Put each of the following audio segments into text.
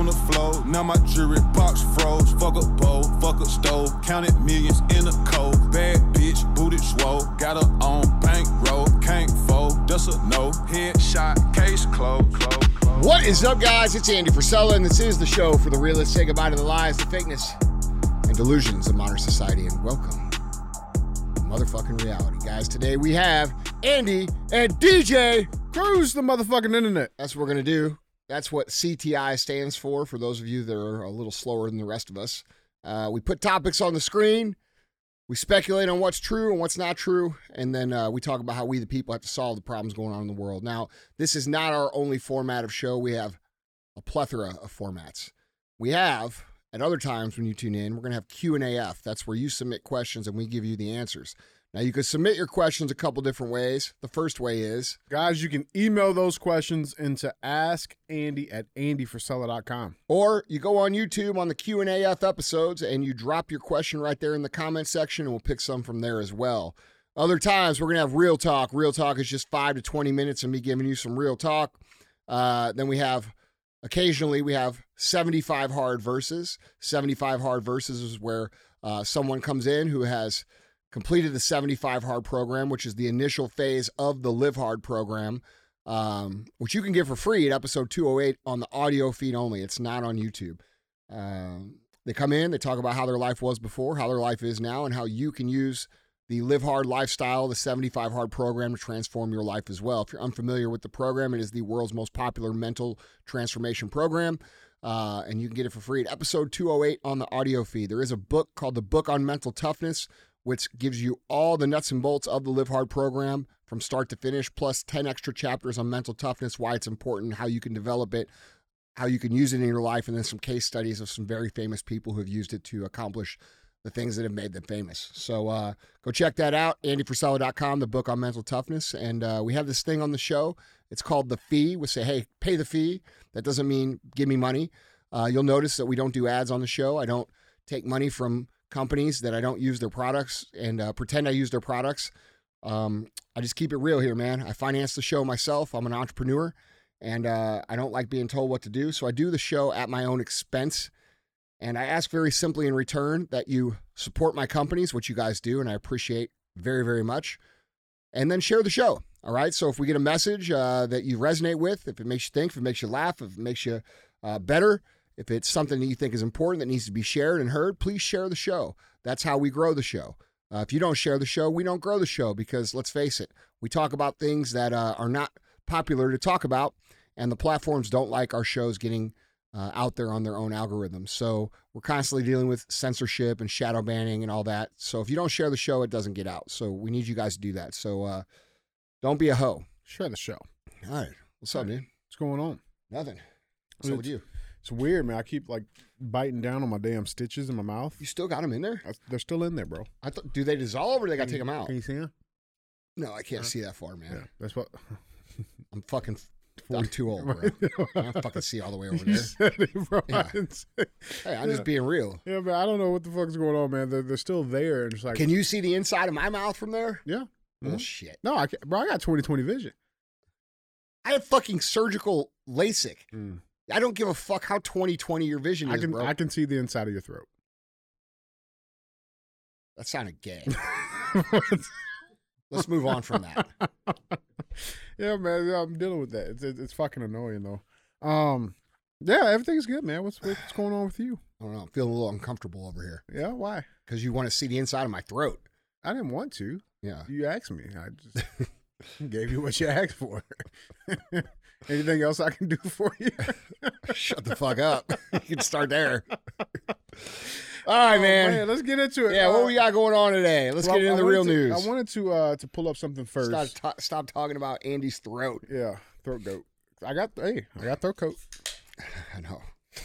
on the floor. Now my jewelry box froze. Fuck a bowl, fuck a stove. Counted millions in a cold. Bad bitch, booted swole. Got her on bankroll. Can't fold, that's a no. Headshot, case closed. What is up, guys? It's Andy Frisella, and this is the show for the realists. Say goodbye to the lies, the fakeness, and delusions of modern society, and welcome to motherfucking reality. Guys, today we have Andy and DJ Cruise the motherfucking internet. That's what we're going to do. That's what CTI stands for those of you that are a little slower than the rest of us. We put topics on the screen. We speculate on what's true and what's not true, and then we talk about how we, the people, have to solve the problems going on in the world. Now, this is not our only format of show. We have a plethora of formats. We have, at other times when you tune in, we're going to have Q&AF. That's where you submit questions and we give you the answers. Now, you can submit your questions a couple different ways. The first way is... Guys, you can email those questions into askandy@andyfrisella.com. Or you go on YouTube on the Q&AF episodes and you drop your question right there in the comment section and we'll pick some from there as well. Other times, we're going to have Real Talk. Real Talk is just 5 to 20 minutes of me giving you some real talk. Then we have... Occasionally, we have 75 hard verses. 75 hard verses is where someone comes in who has completed the 75 hard program, which is the initial phase of the Live Hard program, which you can get for free at episode 208 on the audio feed only. It's not on YouTube. They come in, they talk about how their life was before, how their life is now, and how you can use the Live Hard lifestyle, the 75 hard program, to transform your life as well. If you're unfamiliar with the program, it is the world's most popular mental transformation program, and you can get it for free at episode 208 on the audio feed. There is a book called The Book on Mental Toughness, which gives you all the nuts and bolts of the Live Hard program from start to finish, plus 10 extra chapters on mental toughness, why it's important, how you can develop it, how you can use it in your life, and then some case studies of some very famous people who have used it to accomplish the things that have made them famous. So go check that out, andyfrisella.com, the book on mental toughness. And we have this thing on the show. It's called The Fee. We say, hey, pay the fee. That doesn't mean give me money. You'll notice that we don't do ads on the show. I don't take money from companies that I don't use their products and pretend I use their products. I just keep it real here, man. I finance the show myself. I'm an entrepreneur, and I don't like being told what to do. So I do the show at my own expense. And I ask very simply in return that you support my companies, which you guys do, and I appreciate very, very much. And then share the show, all right? So if we get a message that you resonate with, if it makes you think, if it makes you laugh, if it makes you better, if it's something that you think is important that needs to be shared and heard, please share the show. That's how we grow the show. If you don't share the show, we don't grow the show because, let's face it, we talk about things that are not popular to talk about, and the platforms don't like our shows getting out there on their own algorithms. So we're constantly dealing with censorship and shadow banning and all that. So if you don't share the show, it doesn't get out. So we need you guys to do that. So don't be a hoe. Share the show. All right. What's up, dude? What's going on? Nothing. What's up with you? It's weird, man. I keep biting down on my damn stitches in my mouth. You still got them in there? They're still in there, bro. Do they dissolve or do they got to take them out? Can you see them? No, I can't see that far, man. Yeah, that's what. I'm too old, bro. I don't fucking see all the way over there. You said it, bro. Yeah. Hey, I'm just being real. Yeah, man. I don't know what the fuck's going on, man. They're still there. And it's like, can you see the inside of my mouth from there? Yeah. Bullshit. No, I can't, bro. I got 20/20 vision. I have fucking surgical LASIK. I don't give a fuck how 20/20 your vision is, bro. I can see the inside of your throat. That sounded gay. Let's move on from that. Yeah, man. I'm dealing with that. It's fucking annoying though. Yeah, everything's good, man. What's going on with you? I don't know. I'm feeling a little uncomfortable over here. Yeah, why? Because you want to see the inside of my throat. I didn't want to. Yeah. You asked me. I just gave you what you asked for. Anything else I can do for you? Shut the fuck up. You can start there. All right, man. Let's get into it. Yeah, what we got going on today? Let's get into the real news. I wanted to pull up something first. Stop talking about Andy's throat. Yeah, throat goat. I got throat coat. I know.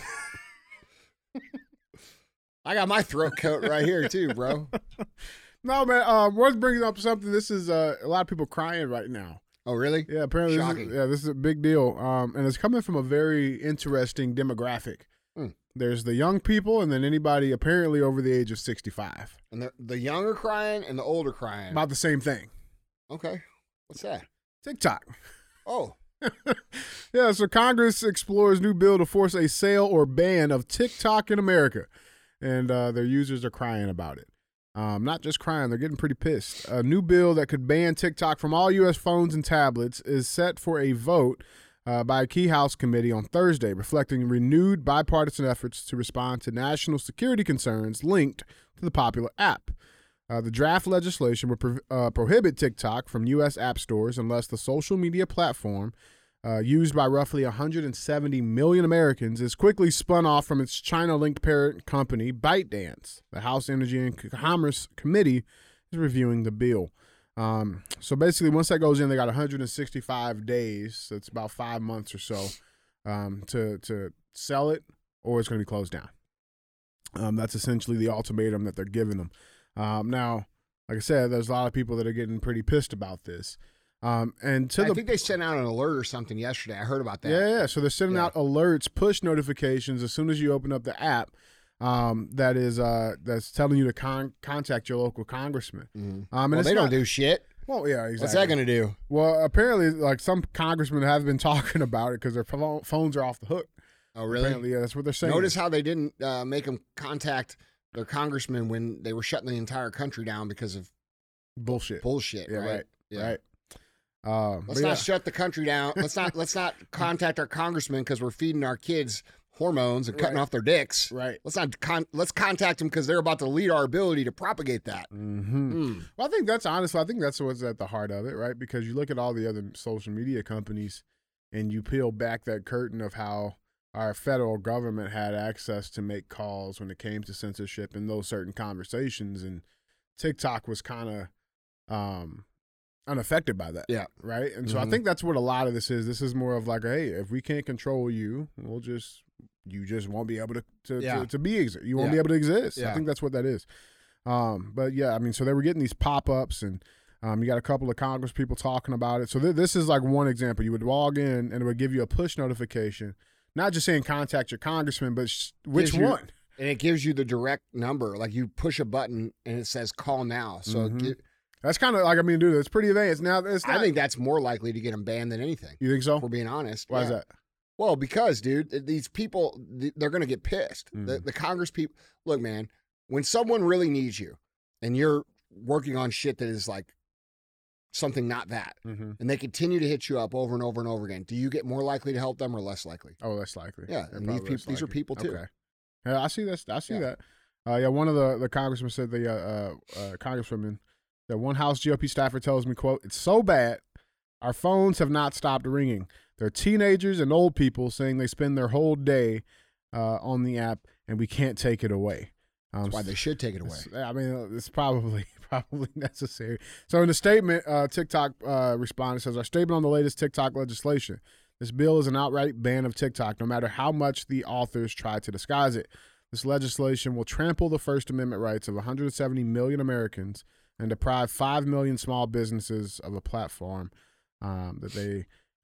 I got my throat coat right here too, bro. No, man. What's bringing up something? This is a lot of people crying right now. Oh, really? Yeah, apparently. Shocking. This is a big deal. And it's coming from a very interesting demographic. There's the young people, and then anybody apparently over the age of 65. And the young are crying, and the old are crying. About the same thing. Okay. What's that? TikTok. Oh. Yeah, so Congress explores new bill to force a sale or ban of TikTok in America, and their users are crying about it. Not just crying, they're getting pretty pissed. A new bill that could ban TikTok from all U.S. phones and tablets is set for a vote by a key House committee on Thursday, reflecting renewed bipartisan efforts to respond to national security concerns linked to the popular app. The draft legislation would prohibit TikTok from U.S. app stores unless the social media platform, used by roughly 170 million Americans, is quickly spun off from its China-linked parent company, ByteDance. The House Energy and Commerce Committee is reviewing the bill. So basically, once that goes in, they got 165 days. So it's about 5 months or so to sell it, or it's going to be closed down. That's essentially the ultimatum that they're giving them. Now, like I said, there's a lot of people that are getting pretty pissed about this. I think they sent out an alert or something yesterday. I heard about that. Yeah. So they're sending out alerts, push notifications as soon as you open up the app. That's telling you to contact your local congressman. Mm-hmm. Well, they don't do shit. Well, yeah, exactly. What's that going to do? Well, apparently, like some congressmen have been talking about it because their phones are off the hook. Oh, really? Apparently, yeah, that's what they're saying. Notice how they didn't make them contact their congressman when they were shutting the entire country down because of bullshit. Yeah, right. Yeah. Right. Let's not shut the country down. Let's not contact our congressman because we're feeding our kids hormones and cutting off their dicks. Right. Let's contact them because they're about to lead our ability to propagate that. Mm-hmm. Well, I think that's what's at the heart of it, right? Because you look at all the other social media companies and you peel back that curtain of how our federal government had access to make calls when it came to censorship and those certain conversations, and TikTok was kind of unaffected by that. Yeah. Right. And so I think that's what a lot of this is. This is more of like, hey, if we can't control you, you just won't be able to be you won't be able to exist. Yeah. I think that's what that is. But yeah, I mean, so they were getting these pop-ups, and you got a couple of Congress people talking about it. So this is like one example. You would log in and it would give you a push notification, not just saying contact your congressman, but which one. And it gives you the direct number. Like you push a button and it says call now. So that's kind of like, I mean, dude, it's pretty advanced. Now, I think that's more likely to get them banned than anything. You think so? If we're being honest. Why is that? Well, because, dude, these people, they're going to get pissed. The Congress people, look, man, when someone really needs you and you're working on shit that is like something not that, and they continue to hit you up over and over and over again, do you get more likely to help them or less likely? Oh, less likely. Yeah, and these are people too. Okay. Yeah, I see this. I see that. One of the congressmen said, congresswoman, that one House GOP staffer tells me, quote, "It's so bad, our phones have not stopped ringing. There are teenagers and old people saying they spend their whole day on the app, and we can't take it away." That's why they should take it away. I mean, it's probably necessary. So in the statement, TikTok responded, says, "Our statement on the latest TikTok legislation. This bill is an outright ban of TikTok, no matter how much the authors try to disguise it. This legislation will trample the First Amendment rights of 170 million Americans and deprive 5 million small businesses of a platform that they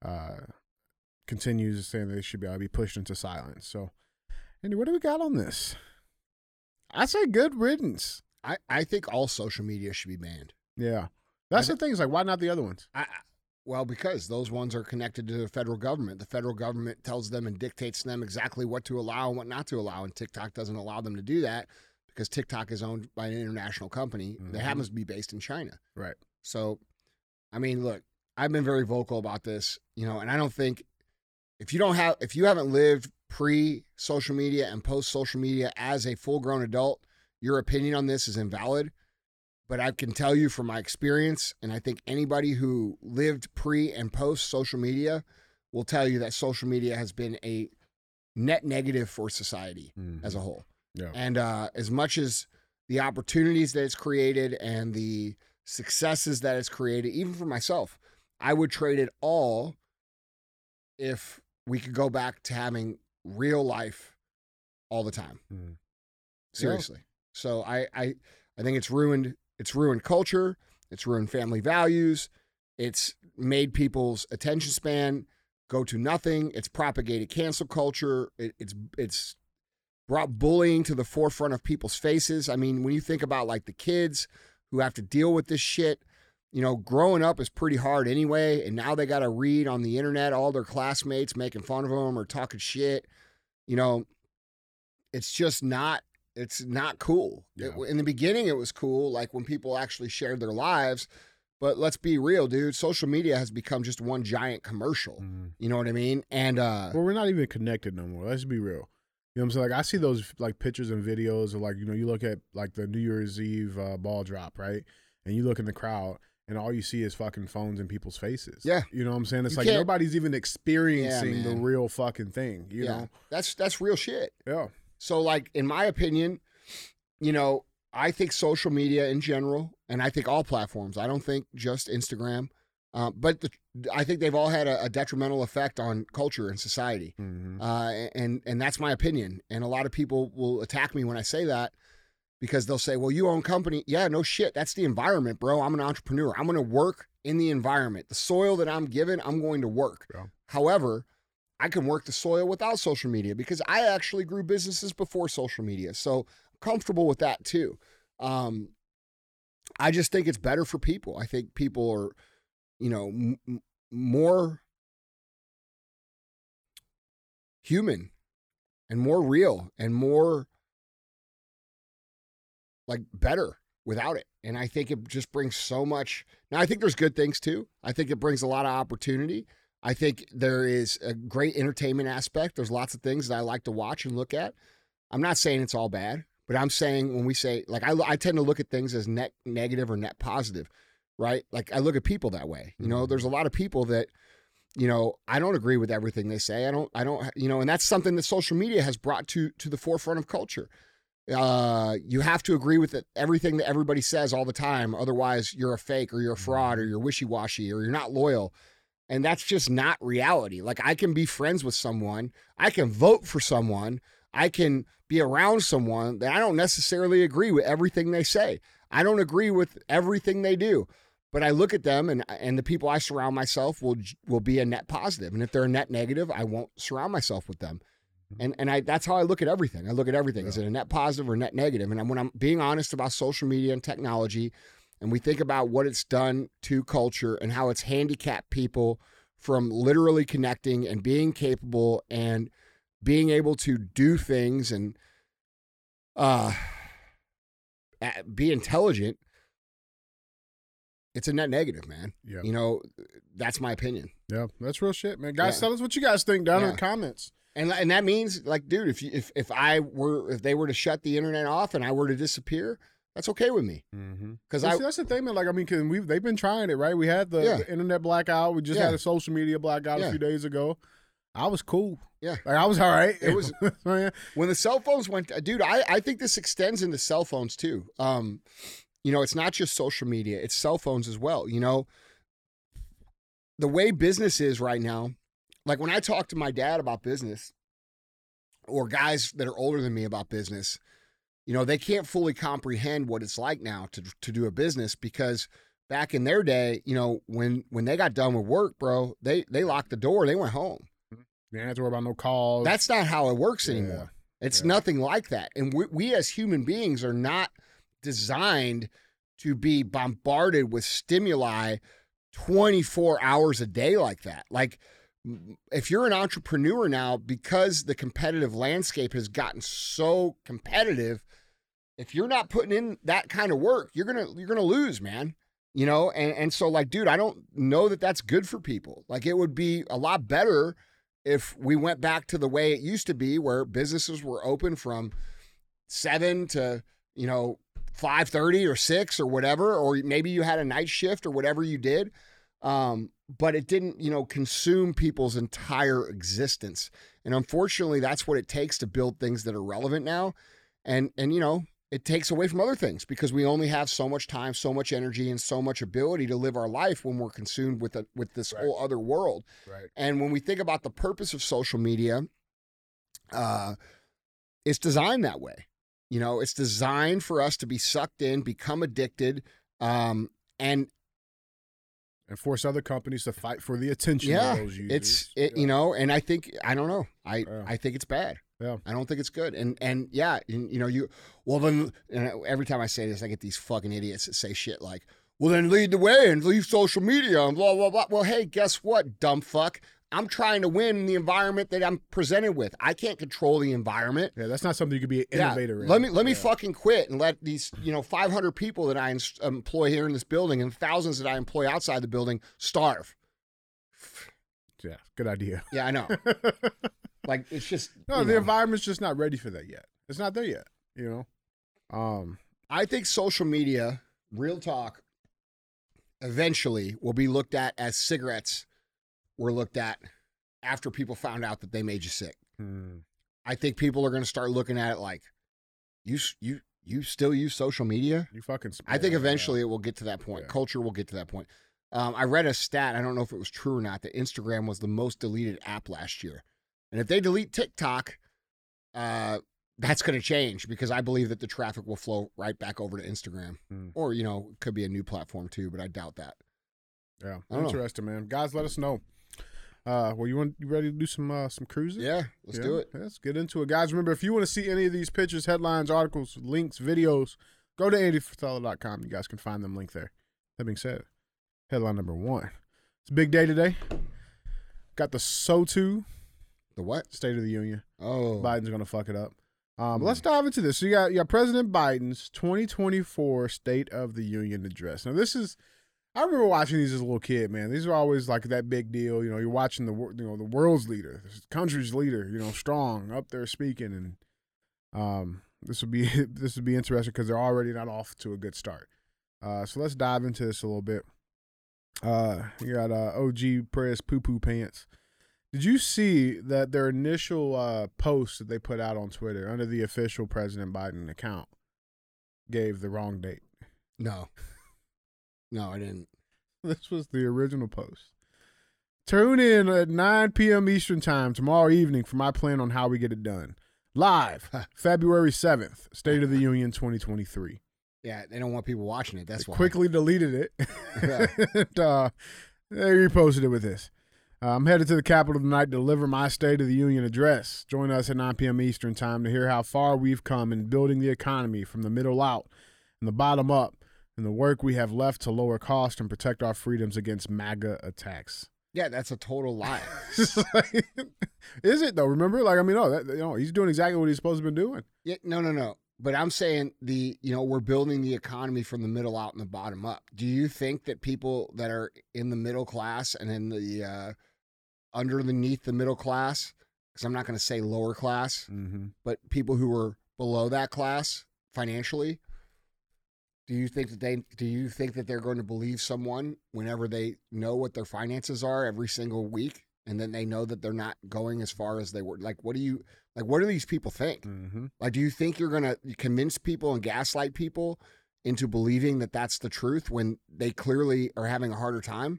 continues saying they should be pushed into silence." So, Andy, what do we got on this? I say good riddance. I think all social media should be banned. Yeah. That's the thing. Is like, why not the other ones? Well, because those ones are connected to the federal government. The federal government tells them and dictates to them exactly what to allow and what not to allow, and TikTok doesn't allow them to do that because TikTok is owned by an international company that happens to be based in China. Right. So, I mean, look, I've been very vocal about this, and I don't think if you haven't lived pre-social media and post-social media as a full-grown adult, your opinion on this is invalid. But I can tell you from my experience, and I think anybody who lived pre and post social media will tell you that social media has been a net negative for society as a whole. Yeah. And as much as the opportunities that it's created and the successes that it's created, even for myself, I would trade it all if we could go back to having real life all the time. Seriously. Yeah. So I think it's ruined culture. It's ruined family values. It's made people's attention span go to nothing. It's propagated cancel culture. It's brought bullying to the forefront of people's faces. I mean, when you think about like the kids who have to deal with this shit, growing up is pretty hard anyway, and now they got to read on the internet all their classmates making fun of them or talking shit. It's just not. It's not cool. Yeah. In the beginning, it was cool, like when people actually shared their lives. But let's be real, dude. Social media has become just one giant commercial. Mhm. You know what I mean? And Well, we're not even connected no more. Let's be real. You know what I'm saying? Like I see those like pictures and videos of like, you look at like the New Year's Eve ball drop, right? And you look in the crowd and all you see is fucking phones in people's faces. Yeah. You know what I'm saying? It's You like can't- nobody's even experiencing the man. real fucking thing, you know? that's real shit. Yeah. So, like, in my opinion, I think social media in general, and I think all platforms, I don't think just Instagram, but I think they've all had a detrimental effect on culture and society. Mhm. And that's my opinion. And a lot of people will attack me when I say that because they'll say, well, you own company. Yeah, no shit. That's the environment, bro. I'm an entrepreneur. I'm going to work in the environment. The soil that I'm given, I'm going to work. Yeah. However, I can work the soil without social media because I actually grew businesses before social media. So I'm comfortable with that too. I just think it's better for people. I think people are, more human and more real and more like better without it. And I think it just brings so much. Now, I think there's good things too. I think it brings a lot of opportunity. I think there is a great entertainment aspect. There's lots of things that I like to watch and look at. I'm not saying it's all bad, but I'm saying when we say, like, I tend to look at things as net negative or net positive, right? Like I look at people that way. There's a lot of people that, I don't agree with everything they say. I don't, and that's something that social media has brought to the forefront of culture. You have to agree with everything that everybody says all the time. Otherwise you're a fake or you're a fraud or you're wishy-washy or you're not loyal. And that's just not reality. Like I can be friends with someone. I can vote for someone. I can be around someone that I don't necessarily agree with everything they say. I don't agree with everything they do, but I look at them and the people I surround myself will be a net positive. And if they're a net negative, I won't surround myself with them. And that's how I look at everything. I look at everything. Yeah. Is it a net positive or net negative? And when I'm being honest about social media and technology, and we think about what it's done to culture and how it's handicapped people from literally connecting and being capable and being able to do things and be intelligent, it's a net negative, man. Yeah. That's my opinion. Yeah, that's real shit, man. Guys, tell us what you guys think down in the comments. And that means, like, dude, if they were to shut the internet off and I were to disappear, that's okay with me. Because that's the thing, man. Like, I mean, cause they've been trying it, right? We had the internet blackout. We just had a social media blackout a few days ago. I was cool. Yeah, like I was all right. It was when the cell phones went, dude. I think this extends into cell phones too. It's not just social media; it's cell phones as well. The way business is right now. Like when I talk to my dad about business or guys that are older than me about business, they can't fully comprehend what it's like now to do a business because back in their day, when they got done with work, bro, they locked the door, they went home. You didn't have to worry about no calls. That's not how it works anymore. It's nothing like that. And we as human beings are not designed to be bombarded with stimuli 24 hours a day like that. Like, if you're an entrepreneur now, because the competitive landscape has gotten so competitive, if you're not putting in that kind of work, you're gonna lose, man. And so, like, dude, I don't know that that's good for people. Like, it would be a lot better if we went back to the way it used to be, where businesses were open from 7 to 5:30 or 6 or whatever, or maybe you had a night shift or whatever you did. But it didn't, consume people's entire existence. And unfortunately, that's what it takes to build things that are relevant now. And it takes away from other things because we only have so much time, so much energy, and so much ability to live our life when we're consumed with this whole other world. Right. And when we think about the purpose of social media, it's designed that way. It's designed for us to be sucked in, become addicted, and force other companies to fight for the attention of those users. And I think, I don't know. I think it's bad. Yeah. I don't think it's good. And every time I say this, I get these fucking idiots that say shit like, well, then lead the way and leave social media and blah, blah, blah. Well, hey, guess what, dumb fuck? I'm trying to win in the environment that I'm presented with. I can't control the environment. Yeah, that's not something you could be an innovator in. Let me fucking quit and let these 500 people that I employ here in this building and thousands that I employ outside the building starve. Yeah, good idea. Yeah, I know. Like, it's just the environment's just not ready for that yet. It's not there yet. I think social media, real talk, eventually will be looked at as cigarettes were looked at after people found out that they made you sick. I think people are going to start looking at it like, you still use social media? You fucking. I think eventually it will get to that point. Yeah. Culture will get to that point. I read a stat, I don't know if it was true or not, that Instagram was the most deleted app last year. And if they delete TikTok, that's going to change because I believe that the traffic will flow right back over to Instagram. Or, it could be a new platform too, but I doubt that. Yeah, interesting, man. Guys, let us know. You ready to do some cruising? Yeah, let's do it. Let's get into it. Guys, remember, if you want to see any of these pictures, headlines, articles, links, videos, go to andyfratello.com. You guys can find them linked there. That being said, headline number 1. It's a big day today. Got the SOTU. The what? State of the Union. Oh. Biden's going to fuck it up. But let's dive into this. So you got President Biden's 2024 State of the Union address. Now, I remember watching these as a little kid, man. These are always like that big deal. You're watching the world's leader, the country's leader, strong up there speaking, and this would be interesting because they're already not off to a good start. So let's dive into this a little bit. You got OG Press Poo Poo Pants. Did you see that their initial post that they put out on Twitter under the official President Biden account gave the wrong date? No. No, I didn't. This was the original post. Tune in at 9 p.m. Eastern Time tomorrow evening for my plan on how we get it done. Live, February 7th, State of the Union 2023. Yeah, they don't want people watching it. That's why. Quickly deleted it. And, they reposted it with this. I'm headed to the Capitol tonight to deliver my State of the Union address. Join us at 9 p.m. Eastern Time to hear how far we've come in building the economy from the middle out and the bottom up, and the work we have left to lower cost and protect our freedoms against MAGA attacks. Yeah, that's a total lie. Is it though? Remember, he's doing exactly what he's supposed to be doing. Yeah, no. But I'm saying we're building the economy from the middle out and the bottom up. Do you think that people that are in the middle class and in the underneath the middle class, because I'm not going to say lower class, but people who are below that class financially, do you think that they're going to believe someone whenever they know what their finances are every single week, and then they know that they're not going as far as they were? What do these people think? Do you think you're going to convince people and gaslight people into believing that that's the truth when they clearly are having a harder time?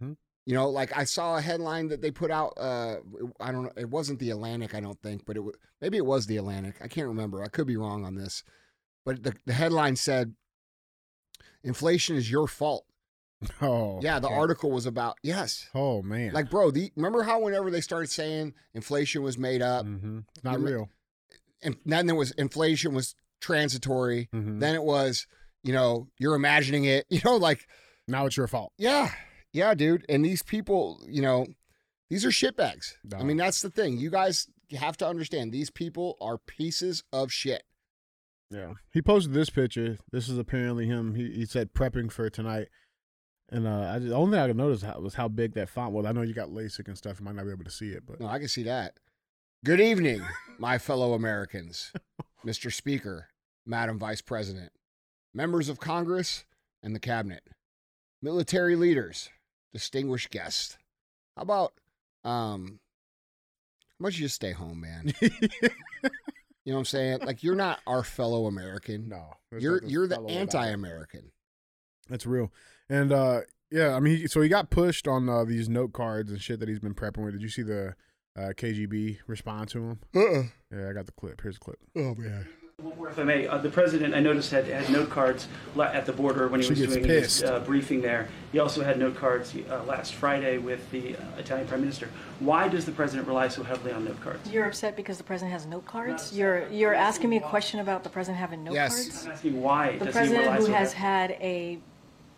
I saw a headline that they put out. I don't know. It wasn't the Atlantic, I don't think, but maybe it was the Atlantic. I can't remember. I could be wrong on this. But the headline said, "Inflation is your fault." Oh, yeah. The article was about, yes. Oh, man. Remember how whenever they started saying inflation was made up? It's not real. And then there was inflation was transitory. Then it was, you're imagining it, now it's your fault. Yeah. Yeah, dude. And these people, these are shitbags. No. I mean, that's the thing. You guys have to understand these people are pieces of shit. Yeah. He posted this picture. This is apparently him. He said prepping for tonight. And the only thing I could notice was how big that font was. I know you got LASIK and stuff. You might not be able to see it, but no, I can see that. Good evening, my fellow Americans, Mr. Speaker, Madam Vice President, members of Congress and the Cabinet, military leaders, distinguished guests. How about how much you just stay home, man? You know what I'm saying? You're not our fellow American. No, you're the anti-American. That's real. And yeah, I mean, so he got pushed on these note cards and shit that he's been prepping with. Did you see the KGB respond to him? Yeah, I got the clip. Here's the clip. Oh man. One more, if I may. The president, I noticed, had note cards at the border when he was doing his briefing there. He also had note cards last Friday with the Italian prime minister. Why does the president rely so heavily on note cards? You're upset because the president has note cards? You're asking me a question about the president having note cards? I'm asking why. The president who has had a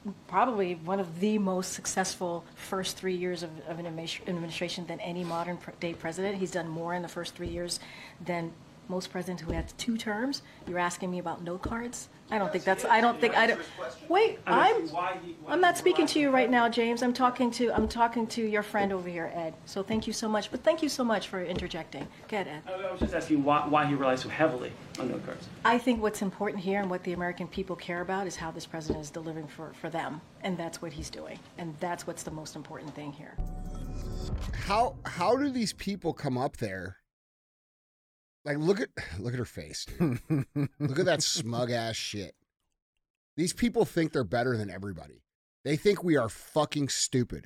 probably one of the most successful first 3 years of an administration than any modern day president. He's done more in the first 3 years than most presidents who had 2 terms. You're asking me about note cards? I don't think that's. I don't. Wait, I'm not speaking to you right now, James. I'm talking to your friend over here, Ed. So thank you so much. But thank you so much for interjecting. Go ahead, Ed. I was just asking why he relies so heavily on note cards. I think what's important here and what the American people care about is how this president is delivering for them, and that's what he's doing, and that's what's the most important thing here. How do these people come up there? Like, look at her face, dude. Look at that smug ass shit. These people think they're better than everybody. They think we are fucking stupid.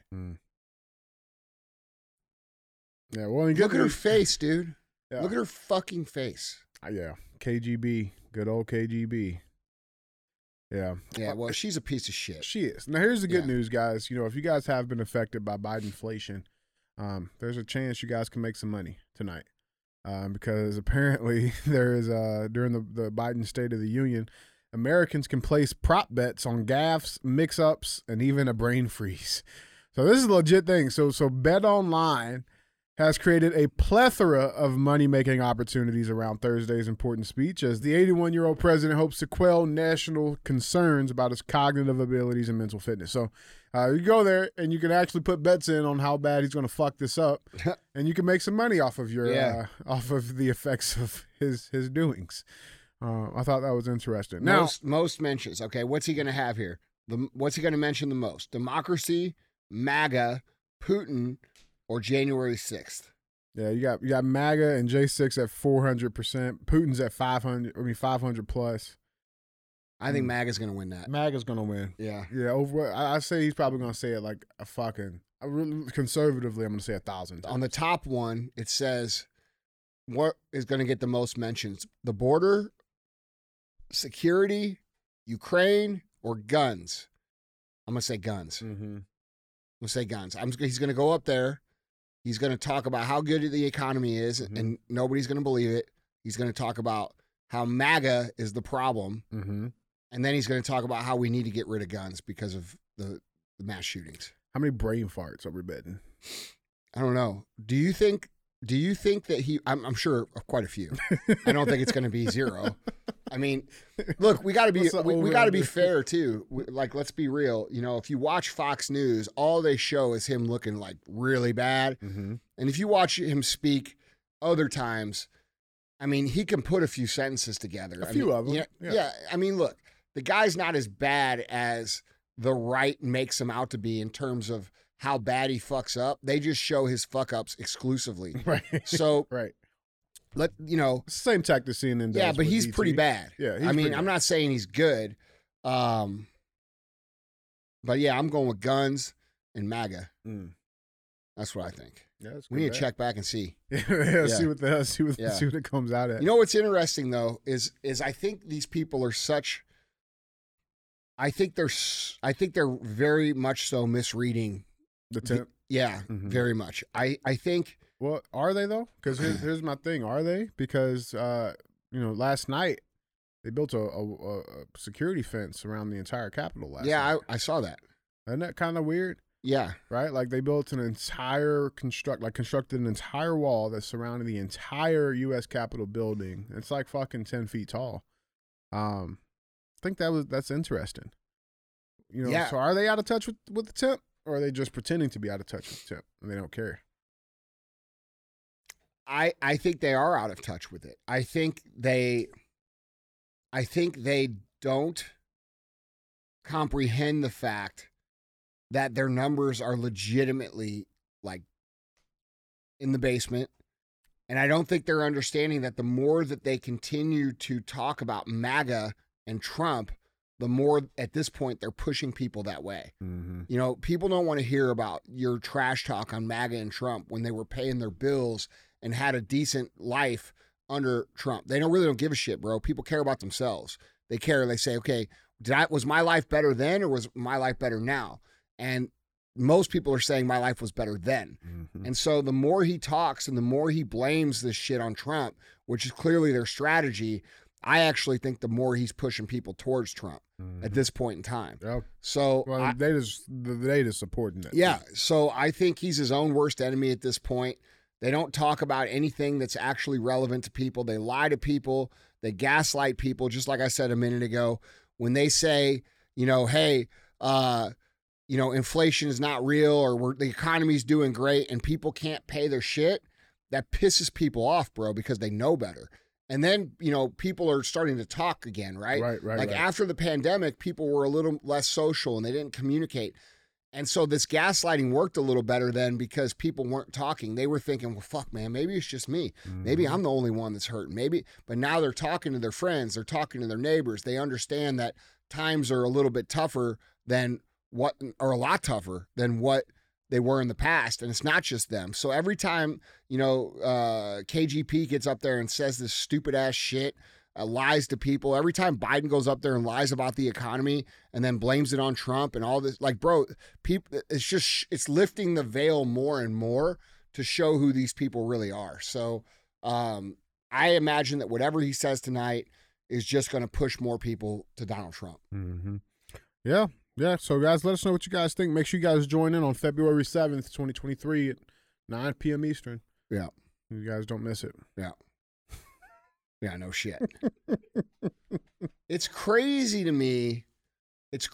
Yeah, well, look at her face, dude. Yeah. Look at her fucking face. Yeah, KGB, good old KGB. Yeah. Yeah, well, she's a piece of shit. She is. Now, here's the good news, guys. You know, if you guys have been affected by Bidenflation, there's a chance you guys can make some money tonight. Because apparently there is, during the Biden State of the Union, Americans can place prop bets on gaffes, mix-ups, and even a brain freeze. So this is a legit thing. So BetOnline has created a plethora of money-making opportunities around Thursday's important speech as the 81-year-old president hopes to quell national concerns about his cognitive abilities and mental fitness. So you go there and you can actually put bets in on how bad he's going to fuck this up, and you can make some money off of off of the effects of his doings. I thought that was interesting. Now, most mentions. Okay, what's he going to have here? What's he going to mention the most? Democracy, MAGA, Putin, or January 6th? Yeah, you got MAGA and J6 at 400%. Putin's at 500 plus. I think MAGA's going to win that. MAGA's going to win. Yeah. Yeah, I say he's probably going to say it like a fucking, conservatively, I'm going to say 1,000. On the top one, it says, what is going to get the most mentions? The border, security, Ukraine, or guns? I'm going to say guns. Mm-hmm. I'm going to say guns. He's going to go up there. He's going to talk about how good the economy is, and nobody's going to believe it. He's going to talk about how MAGA is the problem. Mm-hmm. And then he's going to talk about how we need to get rid of guns because of the mass shootings. How many brain farts are we betting? I don't know. Do you think that he? I'm sure quite a few. I don't think it's going to be zero. I mean, look, we got to be we got to be fair too. Like, let's be real. You know, if you watch Fox News, all they show is him looking like really bad. Mm-hmm. And if you watch him speak other times, I mean, he can put a few sentences together. A few of them. Yeah. I mean, look, the guy's not as bad as the right makes him out to be in terms of how bad he fucks up. They just show his fuck ups exclusively. Right. So, right. Same tactic CNN does. Yeah, but he's pretty bad. Yeah. I mean, I'm not saying he's good. But yeah, I'm going with guns and MAGA. That's what I think. Yeah, we need to check back and see. See what it comes out at. You know what's interesting though is I think these people are such. I think they're very much so misreading the tip. Very much. I think. Well, are they though? Because here's my thing. Are they? Because last night they built a security fence around the entire Capitol last night. Yeah, I saw that. Isn't that kind of weird? Yeah. Right? Like they built constructed an entire wall that surrounded the entire U.S. Capitol building. It's like fucking 10 feet tall. I think that's interesting. So are they out of touch with the temp, or are they just pretending to be out of touch with the temp and they don't care? I think they are out of touch with it. I think they don't comprehend the fact that their numbers are legitimately like in the basement. And I don't think they're understanding that the more that they continue to talk about MAGA and Trump, the more at this point they're pushing people that way. Mm-hmm. You know, people don't want to hear about your trash talk on MAGA and Trump when they were paying their bills and had a decent life under Trump. They really don't give a shit, bro. People care about themselves. They care. They say, okay, was my life better then or was my life better now? And most people are saying my life was better then. Mm-hmm. And so the more he talks and the more he blames this shit on Trump, which is clearly their strategy, I actually think the more he's pushing people towards Trump at this point in time. Yep. So the data's supporting that. Yeah. So I think he's his own worst enemy at this point. They don't talk about anything that's actually relevant to people. They lie to people. They gaslight people. Just like I said a minute ago, when they say, hey, inflation is not real, or the economy's doing great and people can't pay their shit, that pisses people off, bro, because they know better. And then, people are starting to talk again, right? Right. After the pandemic, people were a little less social and they didn't communicate. And so this gaslighting worked a little better then because people weren't talking. They were thinking, well, fuck, man, maybe it's just me. Maybe I'm the only one that's hurting. Maybe. But now they're talking to their friends. They're talking to their neighbors. They understand that times are a little bit tougher than a lot tougher than what they were in the past. And it's not just them. So every time, KGP gets up there and says this stupid ass shit, lies to people, every time Biden goes up there and lies about the economy and then blames it on Trump and all this, like, bro, people, it's lifting the veil more and more to show who these people really are. So I imagine that whatever he says tonight is just going to push more people to Donald Trump. Mm-hmm. Yeah. So, guys, let us know what you guys think. Make sure you guys join in on February 7th, 2023 at 9 p.m. Eastern. Yeah. You guys don't miss it. Yeah. Yeah, no shit. It's crazy to me. It's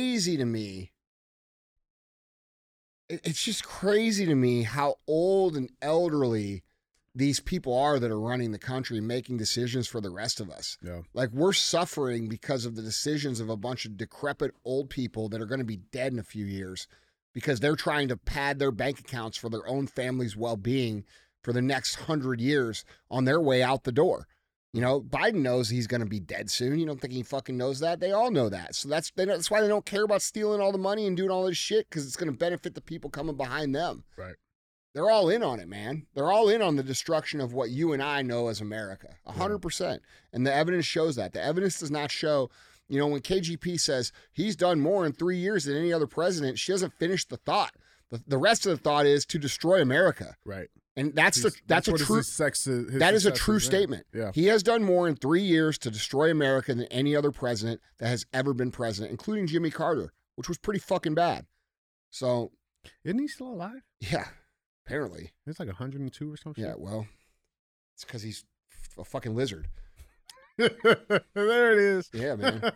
just crazy to me how old and elderly these people are that are running the country, making decisions for the rest of us. Yeah. Like, we're suffering because of the decisions of a bunch of decrepit old people that are going to be dead in a few years because they're trying to pad their bank accounts for their own family's well-being for the next 100 years on their way out the door. Biden knows he's going to be dead soon. You don't think he fucking knows that? They all know that. So that's why they don't care about stealing all the money and doing all this shit, because it's going to benefit the people coming behind them. Right. They're all in on it, man. They're all in on the destruction of what you and I know as America, 100%. And the evidence shows that. The evidence does not show, when KGP says he's done more in 3 years than any other president, she doesn't finish the thought. The rest of the thought is to destroy America. Right. And that is a true statement. Yeah. He has done more in 3 years to destroy America than any other president that has ever been president, including Jimmy Carter, which was pretty fucking bad. So, isn't he still alive? Yeah, apparently. It's like 102 or something. Yeah, well, it's because he's a fucking lizard. There it is. Yeah, man.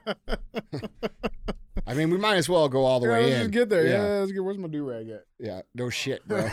I mean, we might as well go all the way in. Let's get there. Yeah, let's get. Where's my do-rag at? Yeah, no shit, bro.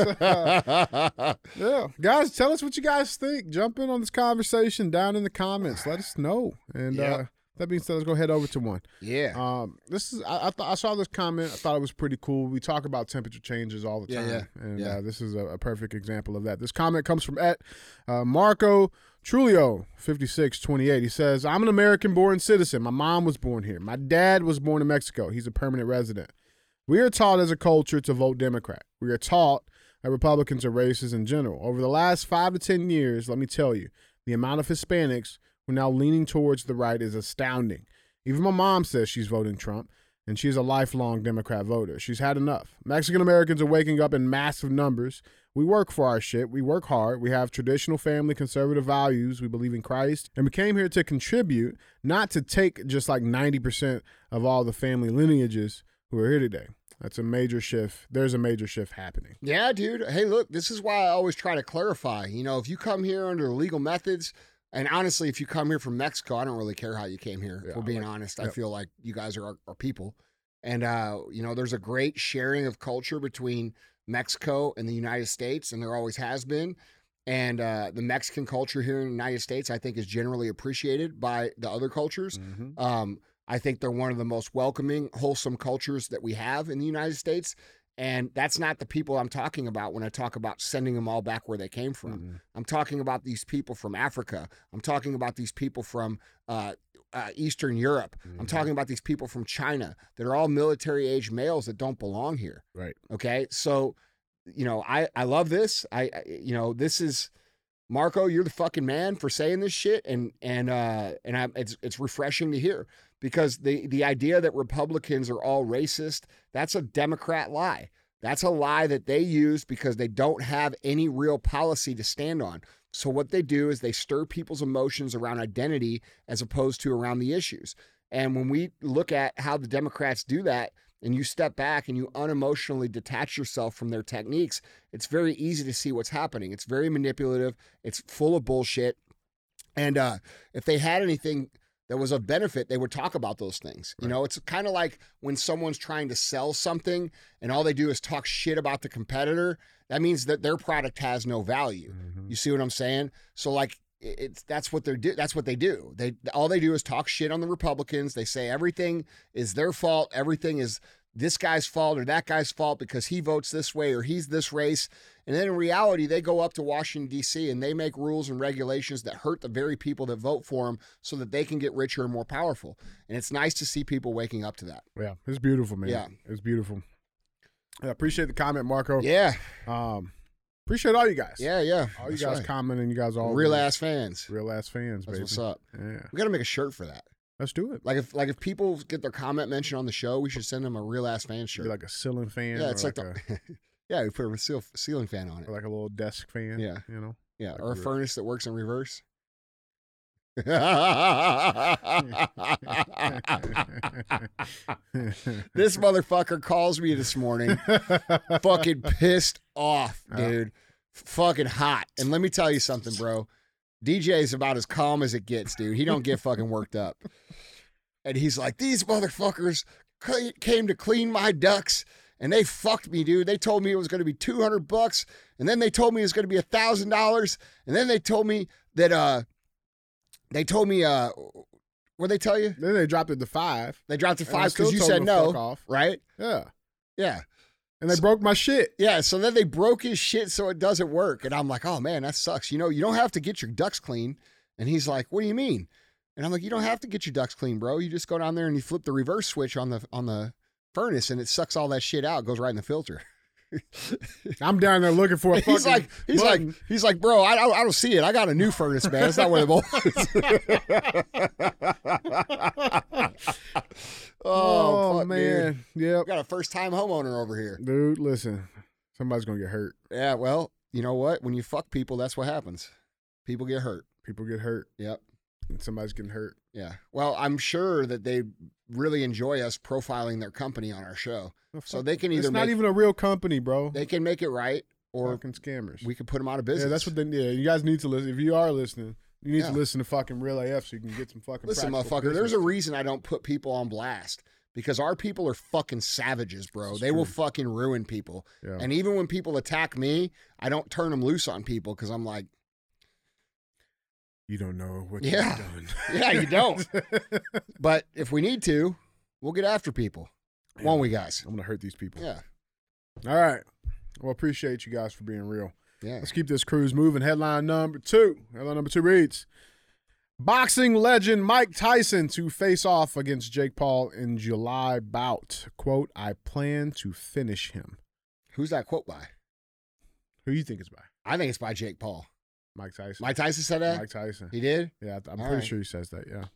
Yeah, guys, tell us what you guys think. Jump in on this conversation down in the comments. Let us know. And that being said, let's go head over to one. Yeah. This is. I saw this comment. I thought it was pretty cool. We talk about temperature changes all the time, and this is a perfect example of that. This comment comes from Marco Trulio, 5628. He says, I'm an American-born citizen. My mom was born here. My dad was born in Mexico. He's a permanent resident. We are taught as a culture to vote Democrat. We are taught that Republicans are racist in general. Over the last 5 to 10 years, let me tell you, the amount of Hispanics who are now leaning towards the right is astounding. Even my mom says she's voting Trump, and she's a lifelong Democrat voter. She's had enough. Mexican Americans are waking up in massive numbers. We work for our shit. We work hard. We have traditional family conservative values. We believe in Christ. And we came here to contribute, not to take just like 90% of all the family lineages who are here today. That's a major shift. There's a major shift happening. Yeah, dude. Hey, look, this is why I always try to clarify. If you come here under legal methods, and honestly, if you come here from Mexico, I don't really care how you came here. If we're being honest, I feel like you guys are our people. And, there's a great sharing of culture between Mexico and the United States, and there always has been. And the Mexican culture here in the United States, I think, is generally appreciated by the other cultures. Mm-hmm. I think they're one of the most welcoming, wholesome cultures that we have in the United States. And that's not the people I'm talking about when I talk about sending them all back where they came from. Mm-hmm. I'm talking about these people from Africa. I'm talking about these people from Eastern Europe. Mm-hmm. I'm talking about these people from China that are all military-age males that don't belong here. Right. Okay? So, I love this. This is Marco, you're the fucking man for saying this shit, and it's refreshing to hear, because the idea that Republicans are all racist, that's a Democrat lie. That's a lie that they use because they don't have any real policy to stand on. So what they do is they stir people's emotions around identity as opposed to around the issues. And when we look at how the Democrats do that, and you step back and you unemotionally detach yourself from their techniques, it's very easy to see what's happening. It's very manipulative. It's full of bullshit. And if they had anything that was of benefit, they would talk about those things. Right. You know, it's kind of like when someone's trying to sell something and all they do is talk shit about the competitor. That means that their product has no value. Mm-hmm. You see what I'm saying? So like, that's what that's what they do. All they do is talk shit on the Republicans. They say everything is their fault. Everything is this guy's fault or that guy's fault because he votes this way or he's this race. And then in reality, they go up to Washington, D.C. and they make rules and regulations that hurt the very people that vote for them so that they can get richer and more powerful. And it's nice to see people waking up to that. Yeah, it's beautiful, man. Yeah, it's beautiful. I appreciate the comment, Marco. Yeah. Appreciate all you guys. Yeah. All you guys commenting. You guys all real ass fans. Real ass fans, baby. That's what's up. Yeah. We got to make a shirt for that. Let's do it. Like if people get their comment mentioned on the show, we should send them a real ass fan shirt. Be like a ceiling fan. Yeah, it's like yeah, we put a ceiling fan on it. Or like a little desk fan. Yeah. You know? Yeah. Like or a furnace that works in reverse. This motherfucker calls me this morning fucking pissed off, dude. Fucking hot. And let me tell you something, bro. DJ's about as calm as it gets, dude. He don't get fucking worked up. And he's like, these motherfuckers came to clean my ducts and they fucked me, dude. They told me it was going to be $200 and then they told me it was going to be $1,000 and then they told me that what'd they tell you? Then they dropped it to $5. They dropped it to $5 because you said no, right? Yeah. Yeah. And they broke my shit. Yeah, so then they broke his shit so it doesn't work. And I'm like, oh, man, that sucks. You know, you don't have to get your ducts clean. And he's like, what do you mean? And I'm like, you don't have to get your ducts clean, bro. You just go down there and you flip the reverse switch on the furnace and it sucks all that shit out. It goes right in the filter. I'm down there looking for a fucking he's like, bro, I don't see it. I got a new furnace, man. It's not one of those. Oh fuck, man. Yep. We got a first-time homeowner over here. Dude, listen. Somebody's going to get hurt. Yeah, well, you know what? When you fuck people, that's what happens. People get hurt. People get hurt. Yep. And somebody's getting hurt. Yeah. Well, I'm sure that they really enjoy us profiling their company on our show. So they can either it's not even a real company, bro. They can make it right or fucking scammers. We could put them out of business. Yeah, that's what they you guys need to listen. If you are listening, you need to listen to fucking Real AF so you can get some fucking listen, motherfucker, business. There's a reason I don't put people on blast. Because our people are fucking savages, bro. They will fucking ruin people. Yeah. And even when people attack me, I don't turn them loose on people because I'm like, you don't know what you've done. Yeah, you don't. But if we need to, we'll get after people. Yeah. Won't we, guys? I'm going to hurt these people. Yeah. All right. Well, appreciate you guys for being real. Yeah. Let's keep this cruise moving. Headline number 2. Headline number 2 reads, boxing legend Mike Tyson to face off against Jake Paul in July bout. Quote, I plan to finish him. Who's that quote by? Who do you think it's by? I think it's by Jake Paul. Mike Tyson. Mike Tyson said that? Mike Tyson. He did? Yeah, I'm pretty sure he says that, yeah.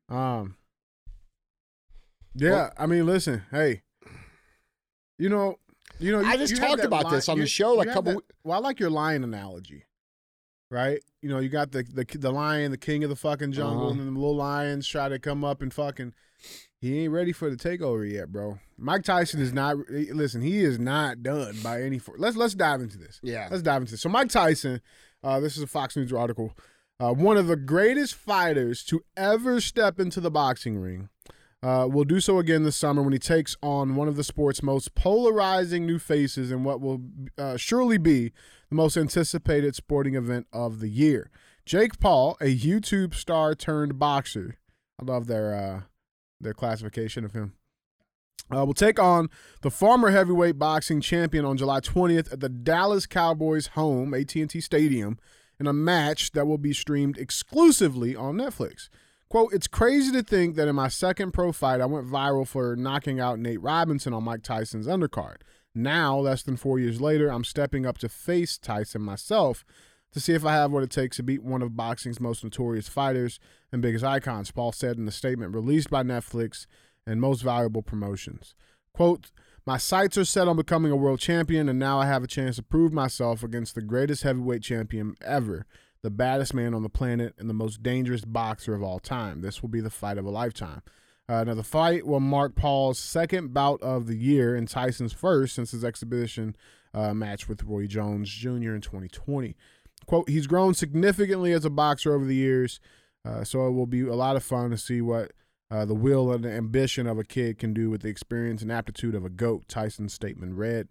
Well, I mean, listen, hey. You know, I just talked about this on the show like a couple. Well, I like your lion analogy, right? You know, you got the lion, the king of the fucking jungle, and the little lions try to come up and fucking. He ain't ready for the takeover yet, bro. Mike Tyson is not. Listen, he is not done by any. Let's dive into this. Yeah, let's dive into this. So Mike Tyson, this is a Fox News article. One of the greatest fighters to ever step into the boxing ring. Will do so again this summer when he takes on one of the sport's most polarizing new faces in what will surely be the most anticipated sporting event of the year. Jake Paul, a YouTube star turned boxer. I love their classification of him. Will take on the former heavyweight boxing champion on July 20th at the Dallas Cowboys' home, AT&T Stadium, in a match that will be streamed exclusively on Netflix. Quote, it's crazy to think that in my second pro fight, I went viral for knocking out Nate Robinson on Mike Tyson's undercard. Now, less than 4 years later, I'm stepping up to face Tyson myself to see if I have what it takes to beat one of boxing's most notorious fighters and biggest icons, Paul said in a statement released by Netflix and Most Valuable Promotions. Quote, My sights are set on becoming a world champion, and now I have a chance to prove myself against the greatest heavyweight champion ever, the baddest man on the planet, and the most dangerous boxer of all time. This will be the fight of a lifetime. Now, the fight will mark Paul's second bout of the year and Tyson's first since his exhibition match with Roy Jones Jr. in 2020. Quote, he's grown significantly as a boxer over the years, so it will be a lot of fun to see what the will and the ambition of a kid can do with the experience and aptitude of a GOAT, Tyson's statement read.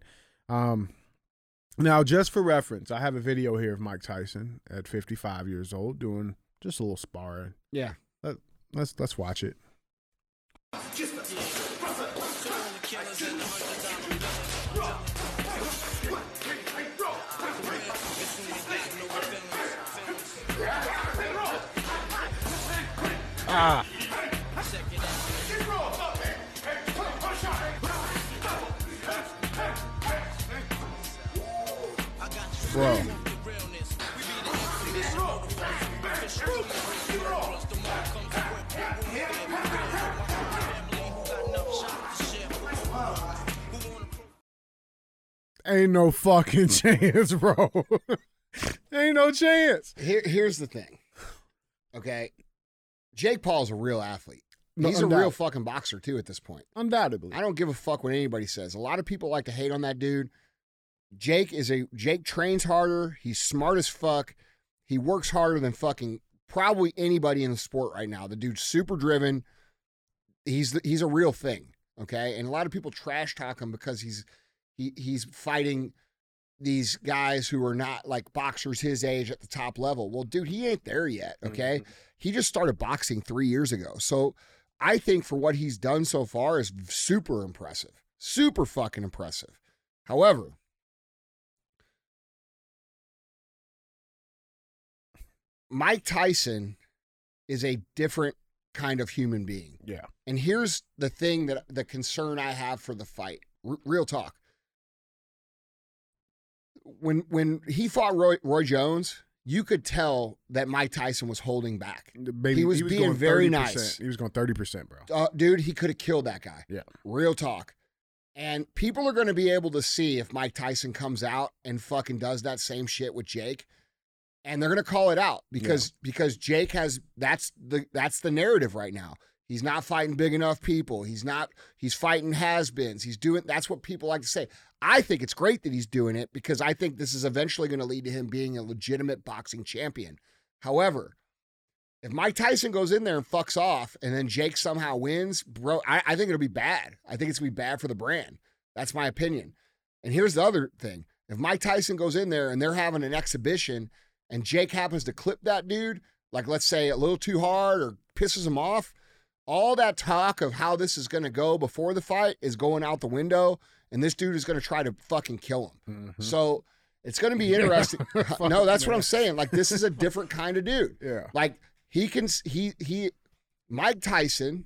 Now, just for reference, I have a video here of Mike Tyson at 55 years old doing just a little sparring. Yeah. Let's watch it. Ah. Bro. Ain't no fucking chance, bro. Ain't no chance. Here's the thing. Okay. Jake Paul's a real athlete. He's a Undoubtedly. real fucking boxer, too, at this point. Undoubtedly. I don't give a fuck what anybody says. A lot of people like to hate on that dude. Jake trains harder. He's smart as fuck. He works harder than fucking probably anybody in the sport right now. The dude's super driven. He's a real thing, okay? And a lot of people trash talk him because he's fighting these guys who are not like boxers his age at the top level. Well, dude, he ain't there yet, okay? Mm-hmm. He just started boxing 3 years ago. So I think for what he's done so far is super impressive. Super fucking impressive. However, Mike Tyson is a different kind of human being. Yeah. And here's the thing the concern I have for the fight. Real talk. When he fought Roy Jones, you could tell that Mike Tyson was holding back. He was being very 30%. nice. He was going 30%, bro. Dude, he could have killed that guy. Yeah. Real talk. And people are going to be able to see if Mike Tyson comes out and fucking does that same shit with Jake. And they're going to call it out because Jake that's the narrative right now. He's not fighting big enough people. He's fighting has-beens. That's what people like to say. I think it's great that he's doing it because I think this is eventually going to lead to him being a legitimate boxing champion. However, if Mike Tyson goes in there and fucks off and then Jake somehow wins, bro, I think it'll be bad. I think it's going to be bad for the brand. That's my opinion. And here's the other thing. If Mike Tyson goes in there and they're having an exhibition and Jake happens to clip that dude, like let's say a little too hard or pisses him off, all that talk of how this is going to go before the fight is going out the window, and this dude is going to try to fucking kill him. Mm-hmm. So it's going to be interesting. No, that's what I'm saying. Like, this is a different kind of dude. Yeah. Like, Mike Tyson,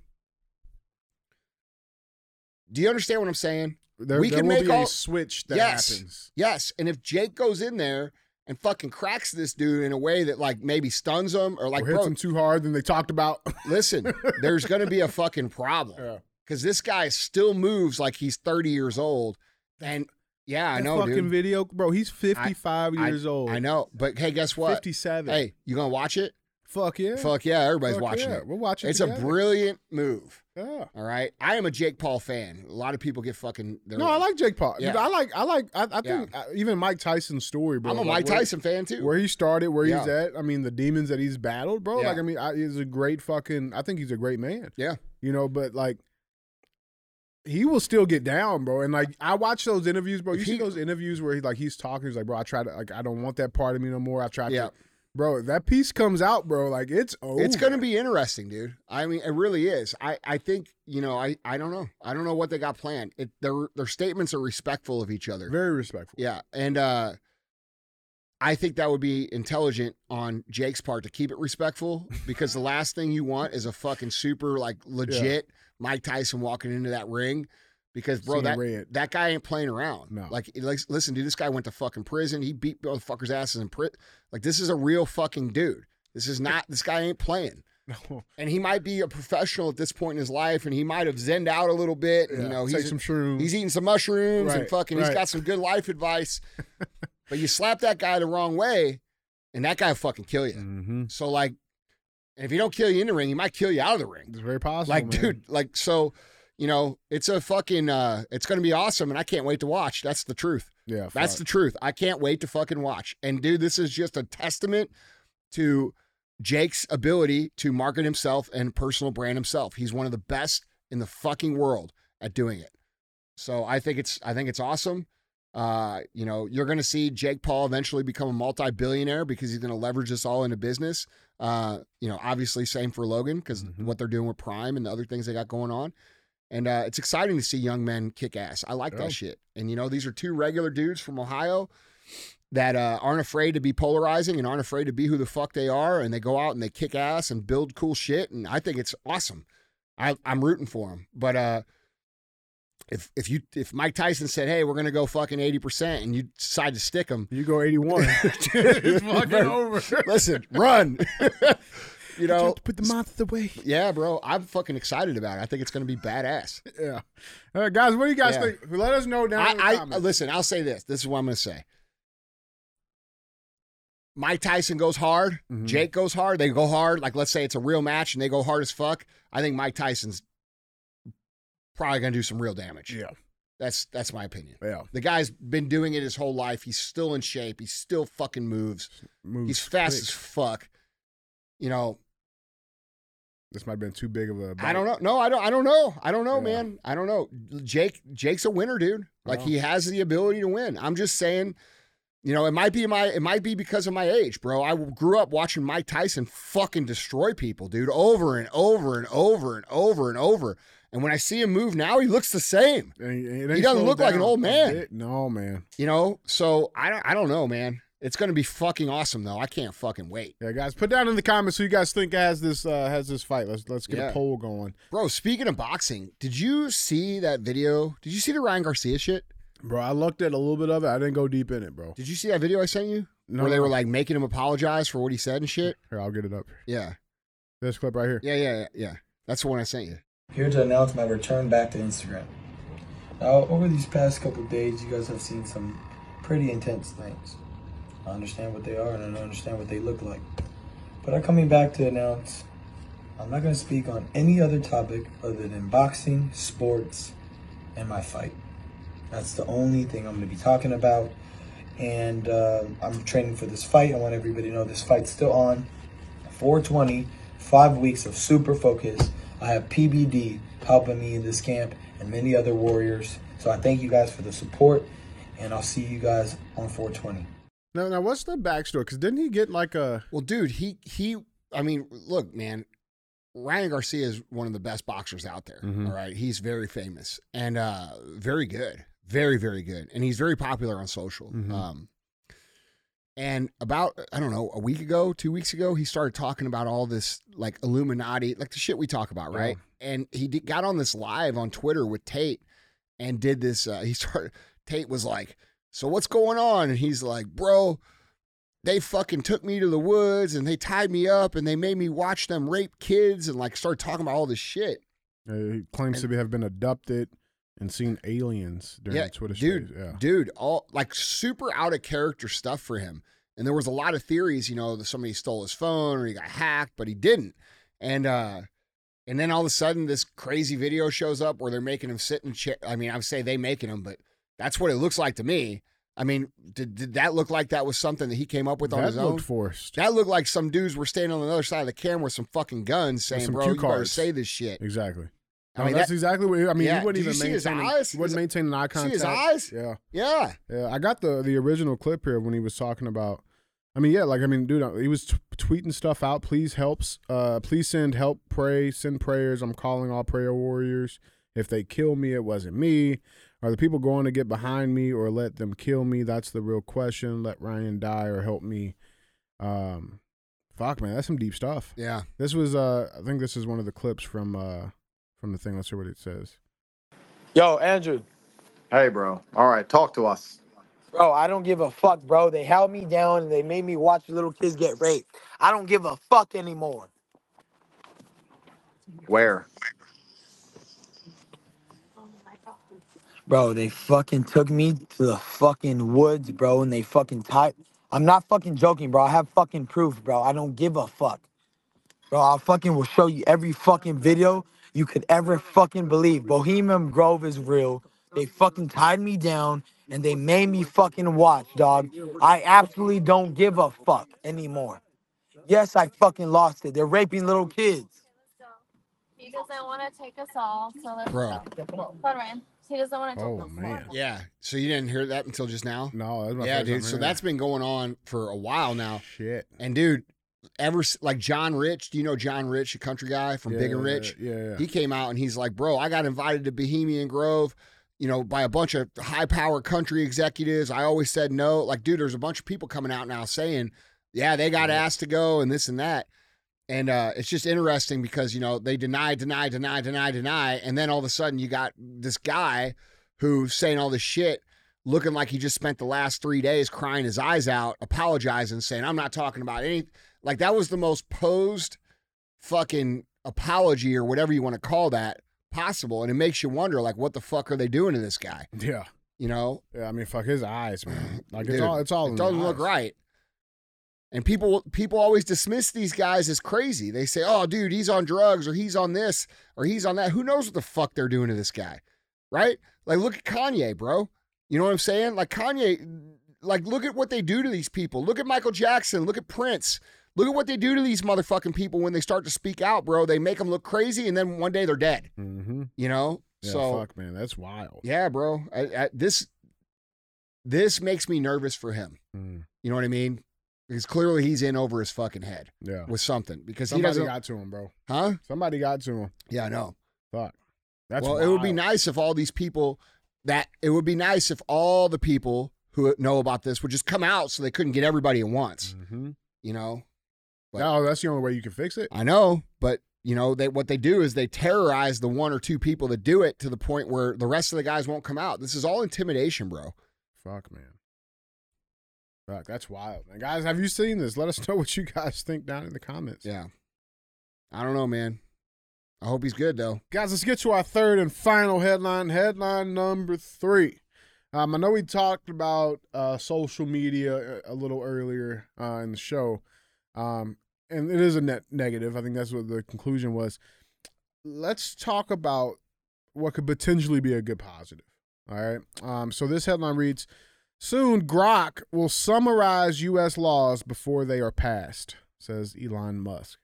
do you understand what I'm saying? There will be a switch that happens. Yes, and if Jake goes in there and fucking cracks this dude in a way that like maybe stuns him or like hits him too hard than they talked about. Listen, there's going to be a fucking problem because this guy still moves like he's 30 years old. And yeah, I know, fucking dude. Video, bro. He's 55 years old. I know, but hey, guess what? 57. Hey, you gonna watch it? Fuck yeah. Fuck yeah. Everybody's watching it. We're watching it. It's together. a brilliant move. Yeah. All right. I am a Jake Paul fan. A lot of people get fucking. No, I like Jake Paul. Yeah. Dude, I think even Mike Tyson's story, bro. I'm a Mike Tyson fan too. Where he started, where he's at. I mean, the demons that he's battled, bro. Yeah. Like, I mean, he's a great fucking. I think he's a great man. Yeah. You know, but like, he will still get down, bro. And like, I watch those interviews, bro. You see those interviews where he's talking. He's like, bro, I try to I don't want that part of me no more. I tried to. Bro, that piece comes out, bro. Like, it's over. It's going to be interesting, dude. I mean, it really is. I think, I don't know. I don't know what they got planned. Their statements are respectful of each other. Very respectful. Yeah. And I think that would be intelligent on Jake's part to keep it respectful because the last thing you want is a fucking super, like, legit Mike Tyson walking into that ring. Because, bro, that guy ain't playing around. No. Like, listen, dude, this guy went to fucking prison. He beat motherfuckers' asses in prison. Like, this is a real fucking dude. This guy ain't playing. And he might be a professional at this point in his life, and he might have zenned out a little bit. And, take some shrooms. He's eating some mushrooms and Right. he's got some good life advice. But you slap that guy the wrong way, and that guy will fucking kill you. Mm-hmm. So, like, and if he don't kill you in the ring, he might kill you out of the ring. It's very possible, Like, man. dude, like, so, it's a fucking, it's going to be awesome, and I can't wait to watch. That's the truth. Yeah, That's the truth. I can't wait to fucking watch. And, dude, this is just a testament to Jake's ability to market himself and personal brand himself. He's one of the best in the fucking world at doing it. So I think it's awesome. You're going to see Jake Paul eventually become a multi-billionaire because he's going to leverage this all into business. Obviously same for Logan because what they're doing with Prime and the other things they got going on. And it's exciting to see young men kick ass. I like that shit. And, these are two regular dudes from Ohio that aren't afraid to be polarizing and aren't afraid to be who the fuck they are. And they go out and they kick ass and build cool shit. And I think it's awesome. I'm rooting for them. But if Mike Tyson said, hey, we're going to go fucking 80% and you decide to stick him. You go 81. It's fucking over. Listen, run. Put the monster away. Yeah, bro. I'm fucking excited about it. I think it's going to be badass. Yeah. All right, guys, what do you guys think? Let us know down in the comments. Listen, I'll say this. This is what I'm going to say. Mike Tyson goes hard. Mm-hmm. Jake goes hard. They go hard. Like, let's say it's a real match and they go hard as fuck. I think Mike Tyson's probably going to do some real damage. Yeah. That's my opinion. Yeah. The guy's been doing it his whole life. He's still in shape. He still fucking moves. He's fast as fuck. This might have been too big of a bite. I don't know. No, I don't know. I don't know, Yeah. man. I don't know. Jake's a winner, dude. Like he has the ability to win. I'm just saying, it might be because of my age, bro. I grew up watching Mike Tyson fucking destroy people, dude, over and over and over and over and over. And when I see him move now, he looks the same. He doesn't look like an old man. No, man. So I don't know, man. It's going to be fucking awesome, though. I can't fucking wait. Yeah, guys, put down in the comments who you guys think has this fight. Let's get a poll going. Bro, speaking of boxing, did you see that video? Did you see the Ryan Garcia shit? Bro, I looked at a little bit of it. I didn't go deep in it, bro. Did you see that video I sent you? No. Where they were like making him apologize for what he said and shit? Here, I'll get it up. Yeah. This clip right here. Yeah. That's the one I sent you. Here to announce my return back to Instagram. Now, over these past couple of days, you guys have seen some pretty intense things. I understand what they are and I understand what they look like. But I'm coming back to announce I'm not going to speak on any other topic other than boxing, sports, and my fight. That's the only thing I'm going to be talking about. And I'm training for this fight. I want everybody to know this fight's still on. 420, 5 weeks of super focus. I have PBD helping me in this camp and many other warriors. So I thank you guys for the support, and I'll see you guys on 420. Now, what's the backstory? Because didn't he get like a... Well, dude, look, man, Ryan Garcia is one of the best boxers out there, all right? He's very famous and very good. Very, very good. And he's very popular on social. And about, I don't know, a week ago, 2 weeks ago, he started talking about all this, like, Illuminati, like the shit we talk about, right? And he got on this live on Twitter with Tate and did this, Tate was like, so what's going on? And he's like, bro, they fucking took me to the woods and they tied me up and they made me watch them rape kids and like started talking about all this shit. He claims to have been abducted and seen aliens during the Twitter space. Dude, all like super out of character stuff for him. And there was a lot of theories, that somebody stole his phone or he got hacked, but he didn't. And then all of a sudden this crazy video shows up where they're making him sit in chair. I mean, I would say they making him, but that's what it looks like to me. I mean, did that look like that was something that he came up with on his own? That looked forced. That looked like some dudes were standing on the other side of the camera with some fucking guns saying, bro, you better say this shit. Exactly. I mean, that's exactly what he wouldn't even maintain his eyes? He wouldn't maintain an eye contact. See his eyes? Yeah. I got the original clip here when he was talking about, dude, he was tweeting stuff out. Please please send help, send prayers. I'm calling all prayer warriors. If they kill me, it wasn't me. Are the people going to get behind me or let them kill me? That's the real question. Let Ryan die or help me. Fuck, man, that's some deep stuff. Yeah. This was, I think this is one of the clips from the thing. Let's hear what it says. Yo, Andrew. Hey, bro. All right, talk to us. Bro, I don't give a fuck, bro. They held me down and they made me watch little kids get raped. I don't give a fuck anymore. Where? Bro, they fucking took me to the fucking woods, bro, and they fucking tied. I'm not fucking joking, bro. I have fucking proof, bro. I don't give a fuck. Bro, I fucking will show you every fucking video you could ever fucking believe. Bohemian Grove is real. They fucking tied me down and they made me fucking watch, dog. I absolutely don't give a fuck anymore. Yes, I fucking lost it. They're raping little kids. He doesn't want to take us all, so let's Bro. go. Ryan. He doesn't want to take us man. all. Yeah. So you didn't hear that until just now? No, that's my Yeah, first dude. time So hearing that's been going on for a while now. Shit. And dude, like John Rich, do you know John Rich, a country guy from Big and Rich? Yeah. He came out and he's like, bro, I got invited to Bohemian Grove, by a bunch of high-powered country executives. I always said no. Like, dude, there's a bunch of people coming out now saying, yeah, they got asked to go and this and that. And it's just interesting because, they deny. And then all of a sudden you got this guy who's saying all this shit, looking like he just spent the last 3 days crying his eyes out, apologizing, saying, I'm not talking about anything. Like, that was the most posed fucking apology or whatever you want to call that possible. And it makes you wonder, like, what the fuck are they doing to this guy? Yeah. Yeah, I mean, fuck his eyes, man. Like, dude, it's all. It doesn't look right. And people always dismiss these guys as crazy. They say, oh, dude, he's on drugs or he's on this or he's on that. Who knows what the fuck they're doing to this guy, right? Like, look at Kanye, bro. You know what I'm saying? Like, Kanye, like, look at what they do to these people. Look at Michael Jackson. Look at Prince. Look at what they do to these motherfucking people when they start to speak out, bro. They make them look crazy, and then one day they're dead. Mm-hmm. Yeah, so fuck, man, that's wild. Yeah, bro. This makes me nervous for him. You know what I mean? Because clearly he's in over his fucking head. Yeah. With something. Because somebody got to him, bro. Huh? Somebody got to him. Yeah, I know. Fuck. That's well, wild. It would be nice if all these people all the people who know about this would just come out so they couldn't get everybody at once. Mm-hmm. But, no, that's the only way you can fix it. I know, but what they do is they terrorize the one or two people that do it to the point where the rest of the guys won't come out. This is all intimidation, bro. Fuck, man. Fuck, that's wild. And guys, have you seen this? Let us know what you guys think down in the comments. Yeah. I don't know, man. I hope he's good, though. Guys, let's get to our third and final headline. Headline number 3. I know we talked about social media a little earlier in the show, and it is a net negative. I think that's what the conclusion was. Let's talk about what could potentially be a good positive. All right. So this headline reads, soon Grok will summarize U.S. laws before they are passed, says Elon Musk.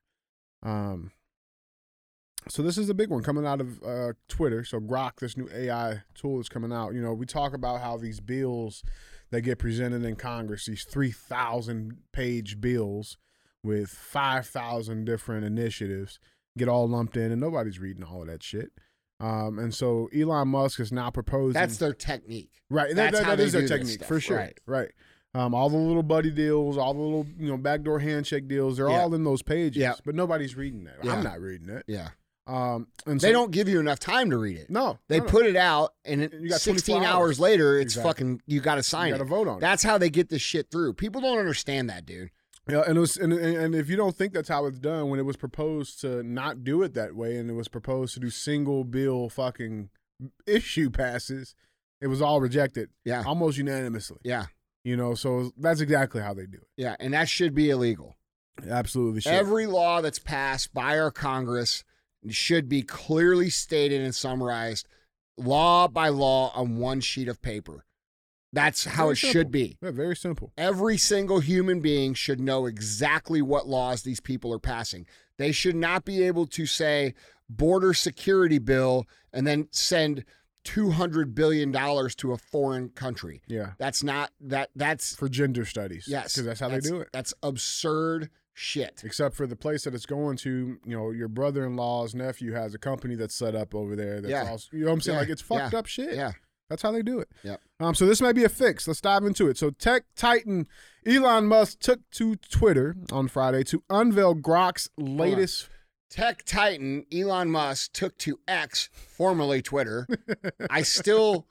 So this is a big one coming out of Twitter. So Grok, this new AI tool is coming out. We talk about how these bills that get presented in Congress, these 3,000-page bills with 5,000 different initiatives, get all lumped in, and nobody's reading all of that shit. And so Elon Musk is now proposing. That's their technique. Right. That's that is their technique, for sure. Right. All the little buddy deals, all the little backdoor handshake deals, they're all in those pages. Yeah. But nobody's reading that. Yeah. I'm not reading it. Yeah. And so, they don't give you enough time to read it. No. They put it out, and you got 16 hours later, it's fucking, you got to sign you it. You got to vote on it. That's how they get this shit through. People don't understand that, dude. Yeah, and it was, and if you don't think that's how it's done, when it was proposed to not do it that way, and it was proposed to do single bill fucking issue passes, it was all rejected. Yeah. Almost unanimously. Yeah. So that's exactly how they do it. Yeah, and that should be illegal. Absolutely should. Every law that's passed by our Congress should be clearly stated and summarized law by law on one sheet of paper. That's how it should be. Yeah, very simple. Every single human being should know exactly what laws these people are passing. They should not be able to say border security bill and then send $200 billion to a foreign country. Yeah. That's for gender studies. Yes. Because that's how they do it. That's absurd shit. Except for the place that it's going to, your brother-in-law's nephew has a company that's set up over there. That's also, you know what I'm saying? Yeah. Like, it's fucked up shit. Yeah. That's how they do it. Yep. So this may be a fix. Let's dive into it. So tech titan Elon Musk took to Twitter on Friday to unveil Grok's latest. Tech titan Elon Musk took to X, formerly Twitter. Do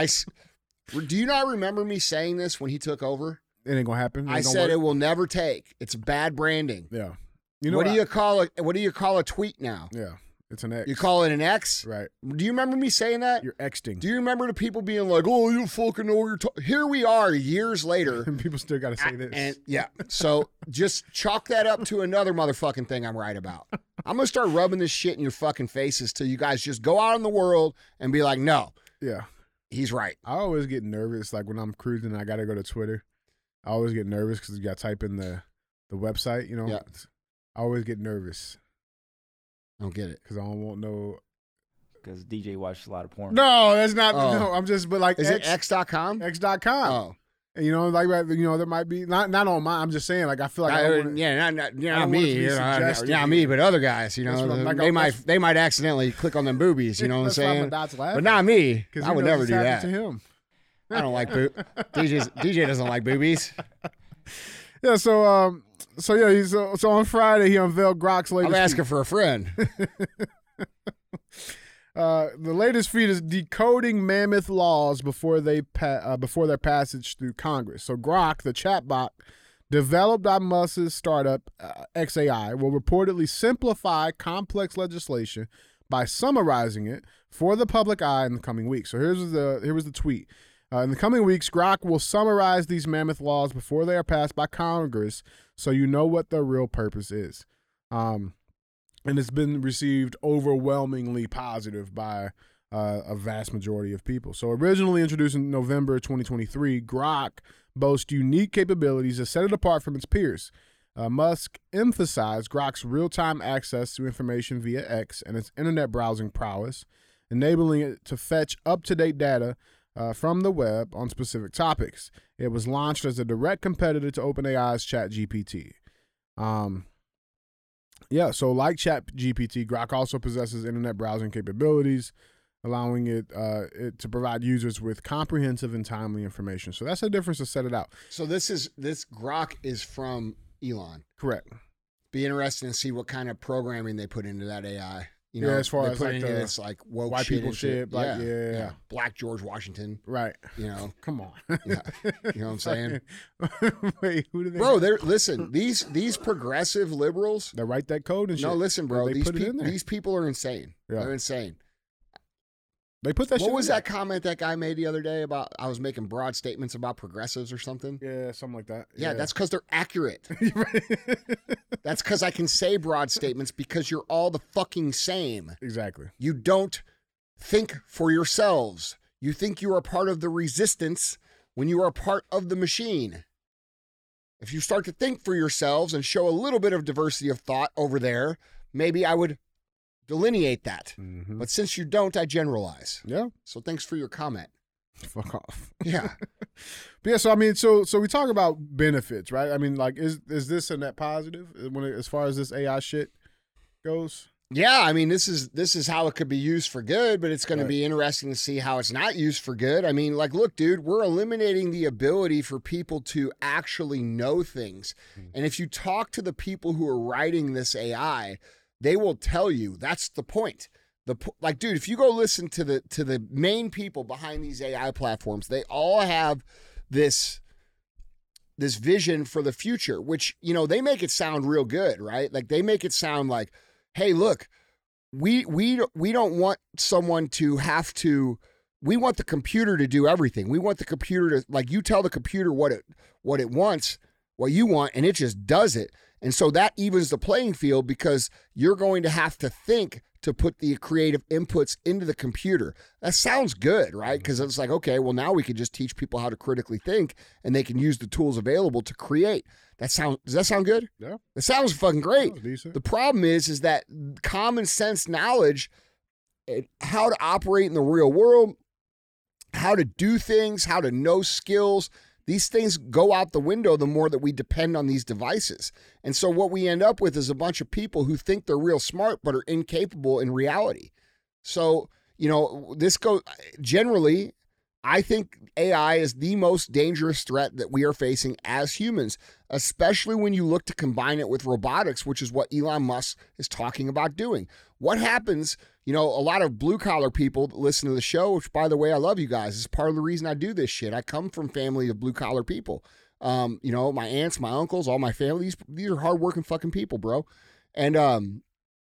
you not remember me saying this when he took over? It ain't gonna happen. I said it will never take. It's bad branding. Yeah. What do you call a tweet now? Yeah. It's an X. You call it an X? Right. Do you remember me saying that? You're Xting. Do you remember the people being like, oh, you fucking know what you're talking? Here we are years later. And people still got to say this. And yeah. So just chalk that up to another motherfucking thing I'm right about. I'm going to start rubbing this shit in your fucking faces till you guys just go out in the world and be like, no. Yeah. He's right. I always get nervous. Like when I'm cruising and I got to go to Twitter, I always get nervous because you got to type in the website, you know? Yeah. I always get nervous. I don't get it. Because I don't want no. Because DJ watches a lot of porn. No, that's not. No, I'm just, but like. Is it X.com? X.com. Oh. And, you know, like, you know, there might be, not on mine. I'm just saying, like, I feel like. Not me. Not me, but other guys, you know. Like, they might accidentally click on them boobies, you know what I'm saying? But not me. I would never do that. To him. I don't like DJ doesn't like boobies. Yeah, so on Friday he unveiled Grok's latest. I'm asking for a friend. The latest feat is decoding mammoth laws before their passage through Congress. So Grok, the chatbot developed by Musk's startup XAI, will reportedly simplify complex legislation by summarizing it for the public eye in the coming weeks. So here was the tweet. In the coming weeks, Grok will summarize these mammoth laws before they are passed by Congress so you know what their real purpose is. And it's been received overwhelmingly positive by a vast majority of people. So originally introduced in November 2023, Grok boasts unique capabilities that set it apart from its peers. Musk emphasized Grok's real-time access to information via X and its internet browsing prowess, enabling it to fetch up-to-date data from the web on specific topics. It was launched as a direct competitor to OpenAI's ChatGPT. So like ChatGPT, Grok also possesses internet browsing capabilities, allowing it to provide users with comprehensive and timely information. So that's the difference to set it out. So this Grok is from Elon. Correct. Be interesting to see what kind of programming they put into that AI. You know, as far as put like into this like woke white shit people shit, like yeah, Black George Washington, right? You know, come on, yeah. You know what I'm saying? Wait, who do they? Bro, listen. These progressive liberals, they write that code and shit. No, listen, bro. These people are insane. Yeah. They're insane. They put that. What was that comment that guy made the other day about I was making broad statements about progressives or something? Yeah, something like that. Yeah, that's because they're accurate. That's because I can say broad statements because you're all the fucking same. Exactly. You don't think for yourselves. You think you are part of the resistance when you are part of the machine. If you start to think for yourselves and show a little bit of diversity of thought over there, maybe I would delineate that. Mm-hmm. But since you don't, I generalize. Yeah. So thanks for your comment. Fuck off. Yeah. But yeah, so I mean, so we talk about benefits, right? I mean, like, is this a net positive as far as this AI shit goes? Yeah, I mean, this is how it could be used for good, but it's going to be interesting to see how it's not used for good. I mean, like, look, dude, we're eliminating the ability for people to actually know things. And if you talk to the people who are writing this AI, they will tell you that's the point. Like, dude, if you go listen to the main people behind these AI platforms, they all have this vision for the future, which, you know, they make it sound real good, right? Like, they make it sound like, hey, look, we don't want someone to have to. We want the computer to do everything. We want the computer to, like, you tell the computer what it wants, what you want, and it just does it. And so that evens the playing field because you're going to have to think to put the creative inputs into the computer. That sounds good, right? Because it's like, okay, well, now we can just teach people how to critically think and they can use the tools available to create. Does that sound good? Yeah. It sounds fucking great. Decent. The problem is that common sense knowledge, how to operate in the real world, how to do things, how to know skills, these things go out the window the more that we depend on these devices. And so what we end up with is a bunch of people who think they're real smart but are incapable in reality. So, you know, generally, I think AI is the most dangerous threat that we are facing as humans, especially when you look to combine it with robotics, which is what Elon Musk is talking about doing. What happens, you know, a lot of blue-collar people that listen to the show, which, by the way, I love you guys. It's part of the reason I do this shit. I come from family of blue-collar people. You know, my aunts, my uncles, all my family, these are hardworking fucking people, bro. And,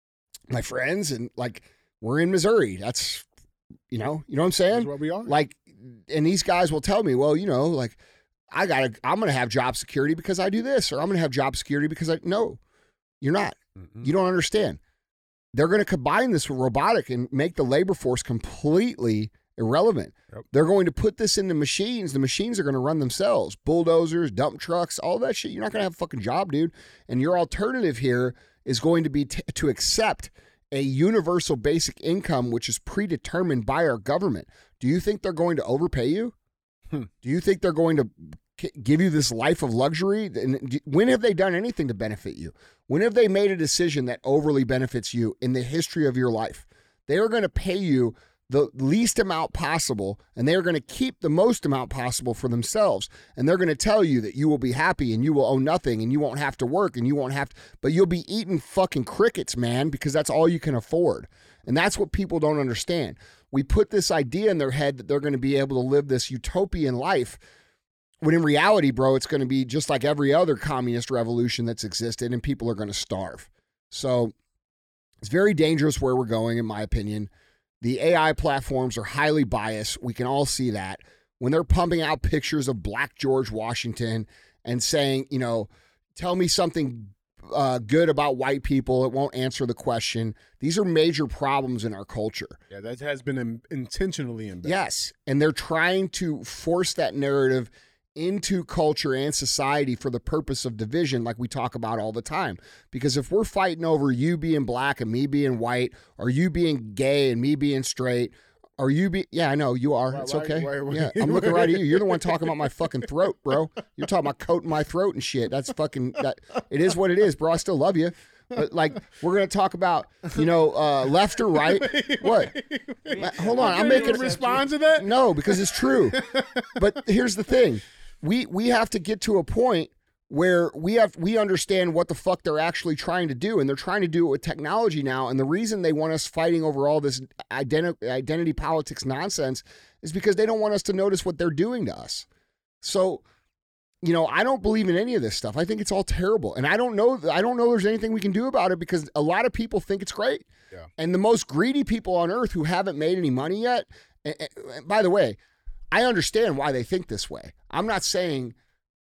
my friends, and like we're in Missouri. That's, you know what I'm saying? That's where we are. Like, and these guys will tell me, well, you know, like I'm going to have job security because I do this, or I'm going to have job security because no, you're not. You don't understand. They're going to combine this with robotic and make the labor force completely irrelevant. Yep. They're going to put this into machines. The machines are going to run themselves. Bulldozers, dump trucks, all that shit. You're not going to have a fucking job, dude. And your alternative here is going to be to accept a universal basic income, which is predetermined by our government. Do you think they're going to overpay you? Do you think they're going to give you this life of luxury? And when have they done anything to benefit you? When have they made a decision that overly benefits you in the history of your life? They are going to pay you the least amount possible, and they're going to keep the most amount possible for themselves. And they're going to tell you that you will be happy and you will owe nothing and you won't have to work and you won't have to, but you'll be eating fucking crickets, man, because that's all you can afford. And that's what people don't understand. We put this idea in their head that they're going to be able to live this utopian life, when in reality, bro, it's going to be just like every other communist revolution that's existed, and people are going to starve. So it's very dangerous where we're going, in my opinion. The AI platforms are highly biased. We can all see that. When they're pumping out pictures of Black George Washington and saying, you know, tell me something good about white people, it won't answer the question. These are major problems in our culture. Yeah, that has been intentionally embedded. Yes, and they're trying to force that narrative into culture and society for the purpose of division, like we talk about all the time. Because if we're fighting over you being black and me being white, or you being gay and me being straight, or yeah, I know you are. It's okay. Yeah, I'm looking right at you. You're the one talking about my fucking throat, bro. You're talking about coating my throat and shit. That's fucking, it is what it is, bro. I still love you. But like, we're going to talk about, you know, left or right. What? Hold on. I'm making respond to that? No, because it's true. But here's the thing. We have to get to a point where we understand what the fuck they're actually trying to do, and they're trying to do it with technology now. And the reason they want us fighting over all this identity politics nonsense is because they don't want us to notice what they're doing to us. So, you know, I don't believe in any of this stuff. I think it's all terrible, and I don't know there's anything we can do about it, because a lot of people think it's great. Yeah. And the most greedy people on earth who haven't made any money yet. And by the way, I understand why they think this way. I'm not saying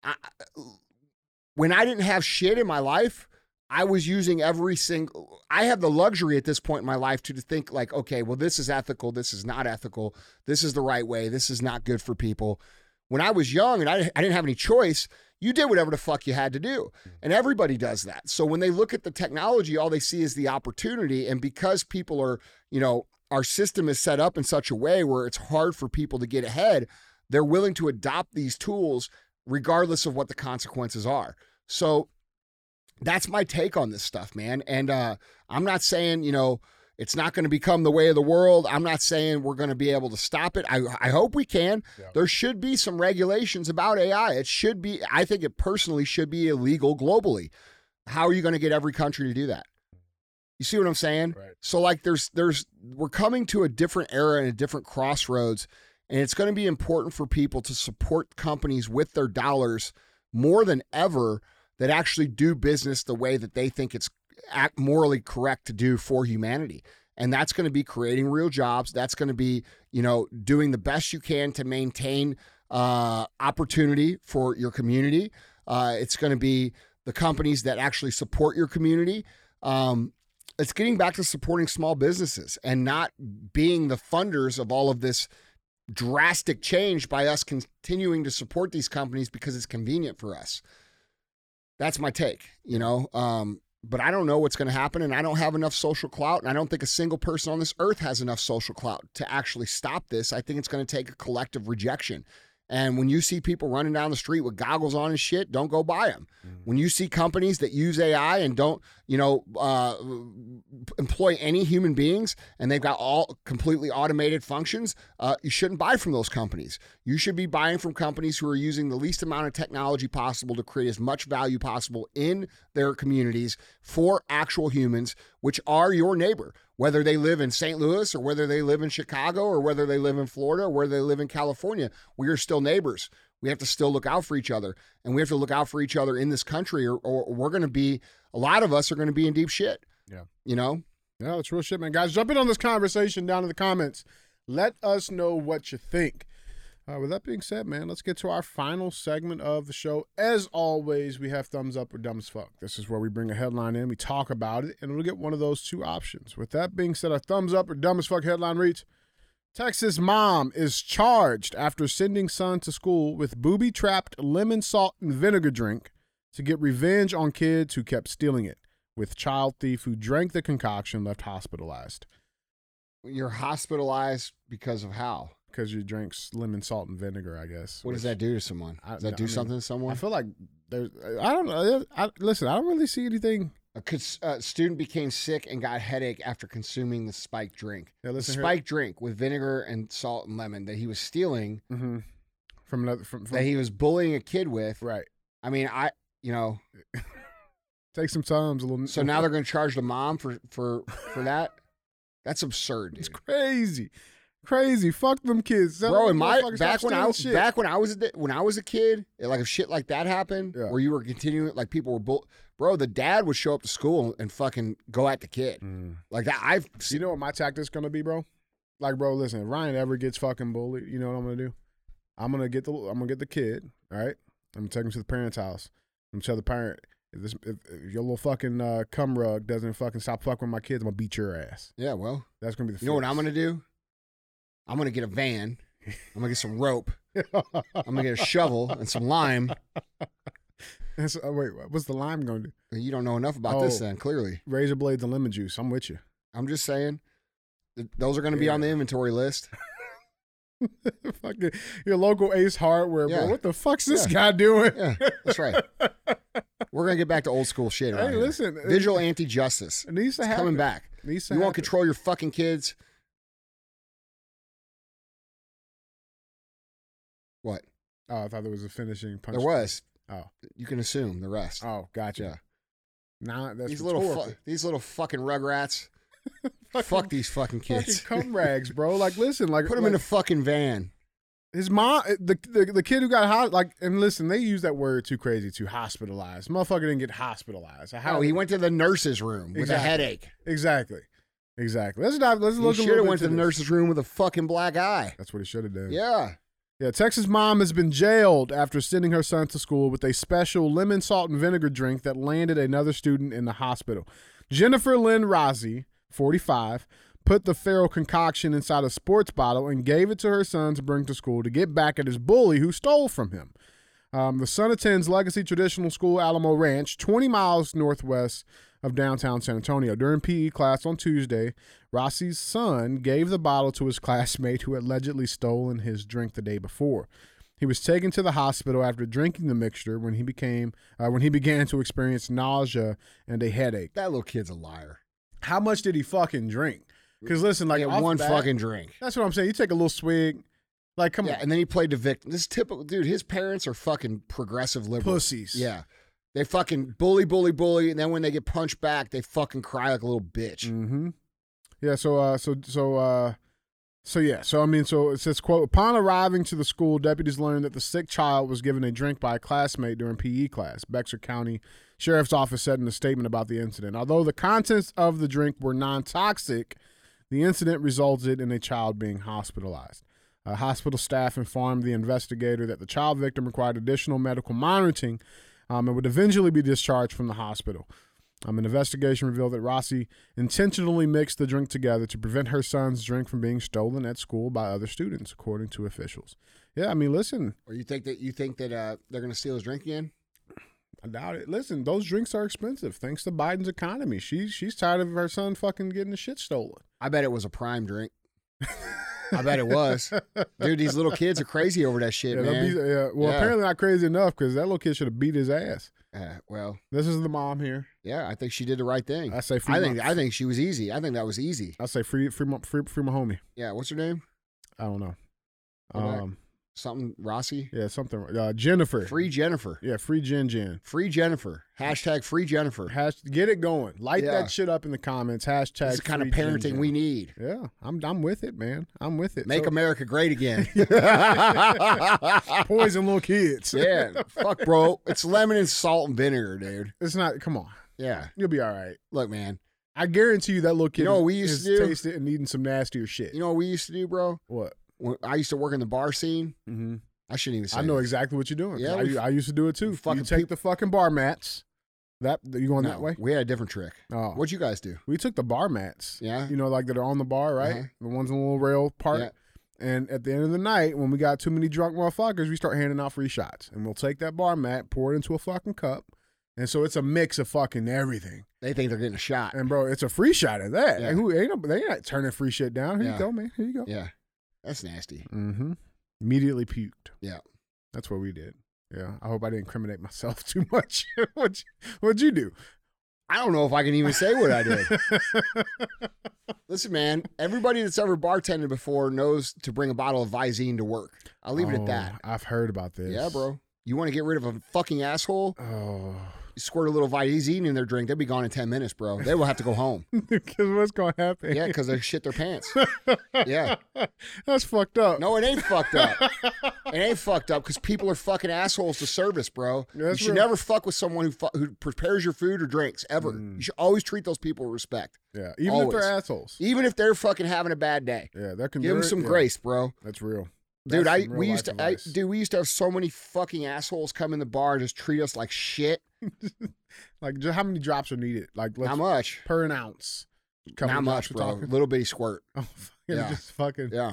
when I didn't have shit in my life, I was using I have the luxury at this point in my life to think like, okay, well, this is ethical. This is not ethical. This is the right way. This is not good for people. When I was young and I didn't have any choice, you did whatever the fuck you had to do. And everybody does that. So when they look at the technology, all they see is the opportunity. And because people are, you know, our system is set up in such a way where it's hard for people to get ahead, they're willing to adopt these tools regardless of what the consequences are. So that's my take on this stuff, man. And I'm not saying, you know, it's not going to become the way of the world. I'm not saying we're going to be able to stop it. I hope we can. Yeah. There should be some regulations about AI. It should be, I think it personally should be illegal globally. How are you going to get every country to do that? You see what I'm saying? Right. So like we're coming to a different era and a different crossroads, and it's going to be important for people to support companies with their dollars more than ever that actually do business the way that they think it's morally correct to do for humanity. And that's going to be creating real jobs. That's going to be, you know, doing the best you can to maintain opportunity for your community. It's going to be the companies that actually support your community. It's getting back to supporting small businesses and not being the funders of all of this drastic change by us continuing to support these companies because it's convenient for us. That's my take, you know. But I don't know what's going to happen, and I don't have enough social clout, and I don't think a single person on this earth has enough social clout to actually stop this. I think it's going to take a collective rejection. And when you see people running down the street with goggles on and shit, don't go buy them. When you see companies that use AI and don't, you know, employ any human beings, and they've got all completely automated functions, you shouldn't buy from those companies. You should be buying from companies who are using the least amount of technology possible to create as much value possible in their communities for actual humans, which are your neighbor. Whether they live in St. Louis or whether they live in Chicago or whether they live in Florida or whether they live in California, we are still neighbors. We have to still look out for each other, and we have to look out for each other in this country, or we're going to be, a lot of us are going to be in deep shit. Yeah. You know? Yeah, that's real shit, man. Guys, jump in on this conversation down in the comments. Let us know what you think. With that being said, man, let's get to our final segment of the show. As always, we have thumbs up or dumb as fuck. This is where we bring a headline in, we talk about it, and we'll get one of those two options. With that being said, our thumbs up or dumb as fuck headline reads, Texas mom is charged after sending son to school with booby-trapped lemon, salt, and vinegar drink to get revenge on kids who kept stealing it, with child thief who drank the concoction left hospitalized. You're hospitalized because of how? Because you drank lemon, salt, and vinegar, I guess. What does that do to someone? Does that do something to someone? I feel like there's, I don't know. Listen, I don't really see anything. A student became sick and got a headache after consuming the spiked drink. Yeah, the spiked drink with vinegar and salt and lemon that he was stealing from another, from that he was bullying a kid with. Right. I mean, take some time. A little. So now they're going to charge the mom for that. That's absurd, dude. It's crazy. Fuck them kids, bro. Back when I was a kid, like if shit like that happened, where you were continuing, like people were bro, the dad would show up to school and fucking go at the kid like that. You know what my tactic's gonna be, bro? Like, bro, listen, if Ryan ever gets fucking bullied, you know what I'm gonna do? I'm gonna get the kid, all right? I'm gonna take him to the parent's house. I'm gonna tell the parent, if your little fucking cum rug doesn't fucking stop fucking with my kids, I'm gonna beat your ass. Yeah, well, that's gonna be the. You know what I'm gonna do? I'm gonna get a van. I'm gonna get some rope. I'm gonna get a shovel and some lime. Wait, what's the lime gonna do? You don't know enough about this, then clearly. Razor blades and lemon juice. I'm with you. I'm just saying, those are gonna be on the inventory list. Fucking your local Ace Hardware, bro. What the fuck's this guy doing? Yeah, that's right. We're gonna get back to old school shit. Hey, listen, vigilante justice. It needs to happen. Coming back. You want to control your fucking kids? What? Oh, I thought there was a finishing punch. There was. Oh, you can assume the rest. Oh, gotcha. Yeah. Nah, that's these little fucking rugrats. Fuck these fucking kids. Fucking cum rags, bro. Like, listen, like put them in a fucking van. His mom, the kid who got and listen, they use that word too crazy, too hospitalized. Motherfucker didn't get hospitalized. He went to the nurse's room with a headache. Exactly. Let's look. He should have went to the nurse's room with a fucking black eye. That's what he should have done. Yeah. Yeah, Texas mom has been jailed after sending her son to school with a special lemon, salt, and vinegar drink that landed another student in the hospital. Jennifer Lynn Rossi, 45, put the feral concoction inside a sports bottle and gave it to her son to bring to school to get back at his bully who stole from him. The son attends Legacy Traditional School Alamo Ranch, 20 miles northwest of downtown San Antonio. During PE class on Tuesday, Rossi's son gave the bottle to his classmate who had allegedly stolen his drink the day before. He was taken to the hospital after drinking the mixture when he began to experience nausea and a headache. That little kid's a liar. How much did he fucking drink? Because listen, like one fucking drink. That's what I'm saying. You take a little swig. Like, come on. And then he played the victim. This is typical, dude. His parents are fucking progressive liberals. Pussies. Yeah. They fucking bully, and then when they get punched back, they fucking cry like a little bitch. Mm-hmm. Yeah. So it says, quote, upon arriving to the school, deputies learned that the sick child was given a drink by a classmate during PE class. Bexar County Sheriff's Office said in a statement about the incident. Although the contents of the drink were non-toxic, the incident resulted in a child being hospitalized. Hospital staff informed the investigator that the child victim required additional medical monitoring and would eventually be discharged from the hospital. An investigation revealed that Rossi intentionally mixed the drink together to prevent her son's drink from being stolen at school by other students, according to officials. Yeah, I mean, listen. Or you think that they're going to steal his drink again? I doubt it. Listen, those drinks are expensive thanks to Biden's economy. She's tired of her son fucking getting the shit stolen. I bet it was a prime drink. I bet it was. Dude, these little kids are crazy over that shit, man. Apparently not crazy enough because that little kid should have beat his ass. Well, this is the mom here. Yeah, I think she did the right thing. I say I think she was easy. I think that was easy. I say free my homie. Yeah, what's her name? I don't know. Something Rossi? Yeah, something. Jennifer. Free Jennifer. Yeah, free Jen. Free Jennifer. Hashtag free Jennifer. Get it going. Light that shit up in the comments. Hashtag This is the kind of parenting we need. Yeah, I'm with it, man. I'm with it. Make America great again. Poison little kids. Yeah, fuck, bro. It's lemon and salt and vinegar, dude. It's not. Come on. Yeah. You'll be all right. Look, man. I guarantee you that little kid what we used to do? tasted and eating some nastier shit. You know what we used to do, bro? What? When I used to work in the bar scene. Mm-hmm. I shouldn't even say I know this. exactly what you're doing. Yeah, I used to do it too. fucking You take the fucking bar mats. You going that way? We had a different trick. Oh. What'd you guys do? We took the bar mats. Yeah. You know, like that are on the bar, right? Uh-huh. The ones in the little rail part. Yeah. And at the end of the night, when we got too many drunk motherfuckers, we start handing out free shots. And we'll take that bar mat, pour it into a fucking cup. And so it's a mix of fucking everything. They think they're getting a shot. And bro, it's a free shot at that. Yeah. Like, they ain't not turning free shit down. Here Yeah. you go, man. Here you go. Yeah. That's nasty. Mm-hmm. Immediately puked. Yeah. That's what we did. Yeah. I hope I didn't incriminate myself too much. What'd you do? I don't know if I can even say what I did. Listen, man, everybody that's ever bartended before knows to bring a bottle of Visine to work. I'll leave it at that. I've heard about this. Yeah, bro. You want to get rid of a fucking asshole? Oh. You squirt a little Visine in their drink, they'll be gone in 10 minutes, bro. They will have to go home. Because what's going to happen? Yeah, because they shit their pants. Yeah. That's fucked up. No, it ain't fucked up. It ain't fucked up because people are fucking assholes to service, bro. That's you should real. never fuck with someone who prepares your food or drinks, ever. You should always treat those people with respect. Yeah, even Always. if they're assholes. Even if they're fucking having a bad day. Yeah, that can Give them some grace, bro. That's real. Dude, That's some real we used life to advice. we used to have so many fucking assholes come in the bar and just treat us like shit. Like, just how many drops are needed? Like, How much? per an ounce? Couple Not drops much, we're bro. talking? Little bitty squirt. Oh, Yeah. just fucking. Yeah.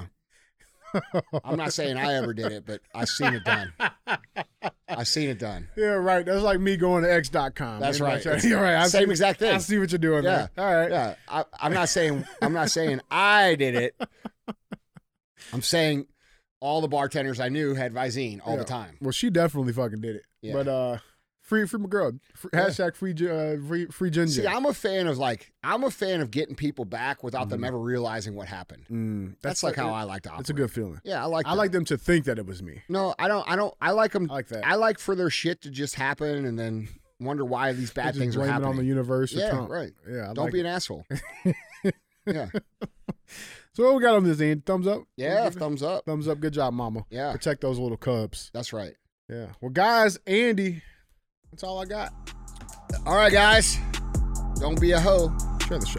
I'm not saying I ever did it, but I seen it done. I seen it done. Yeah, right. That's like me going to X.com. That's right. You're right. I Same see, exact thing. I see what you're doing Yeah. there. All right. Yeah. I'm not saying I did it. I'm saying all the bartenders I knew had Visine all the Yeah. time. Well, she definitely fucking did it. Yeah. But free my girl. Hashtag free ginger. See, I'm a fan of getting people back without them ever realizing what happened. That's like how I like to operate. It's a good feeling. Yeah, I like that. I like them to think that it was me. No, I don't. I like them. I like that. I like for their shit to just happen and then wonder why these bad Just things are blame it happening. on the universe or Yeah, Trump. right. Yeah, I Don't like be it. an asshole. Yeah. So what we got on this end? Thumbs up? Yeah, thumbs up. Thumbs up. Good job, mama. Yeah. Protect those little cubs. That's right. Yeah. Well, guys, Andy, that's all I got. All right, guys. Don't be a hoe. Share the show.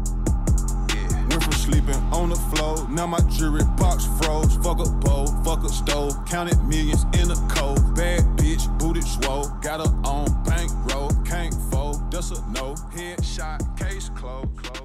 Went from sleeping on the floor, now my jewelry box froze. Fuck a bowl, fuck a stove, counted millions in a cold. Bad bitch, booted swole, got her on bankroll, can't fold, that's a no. Headshot, case closed.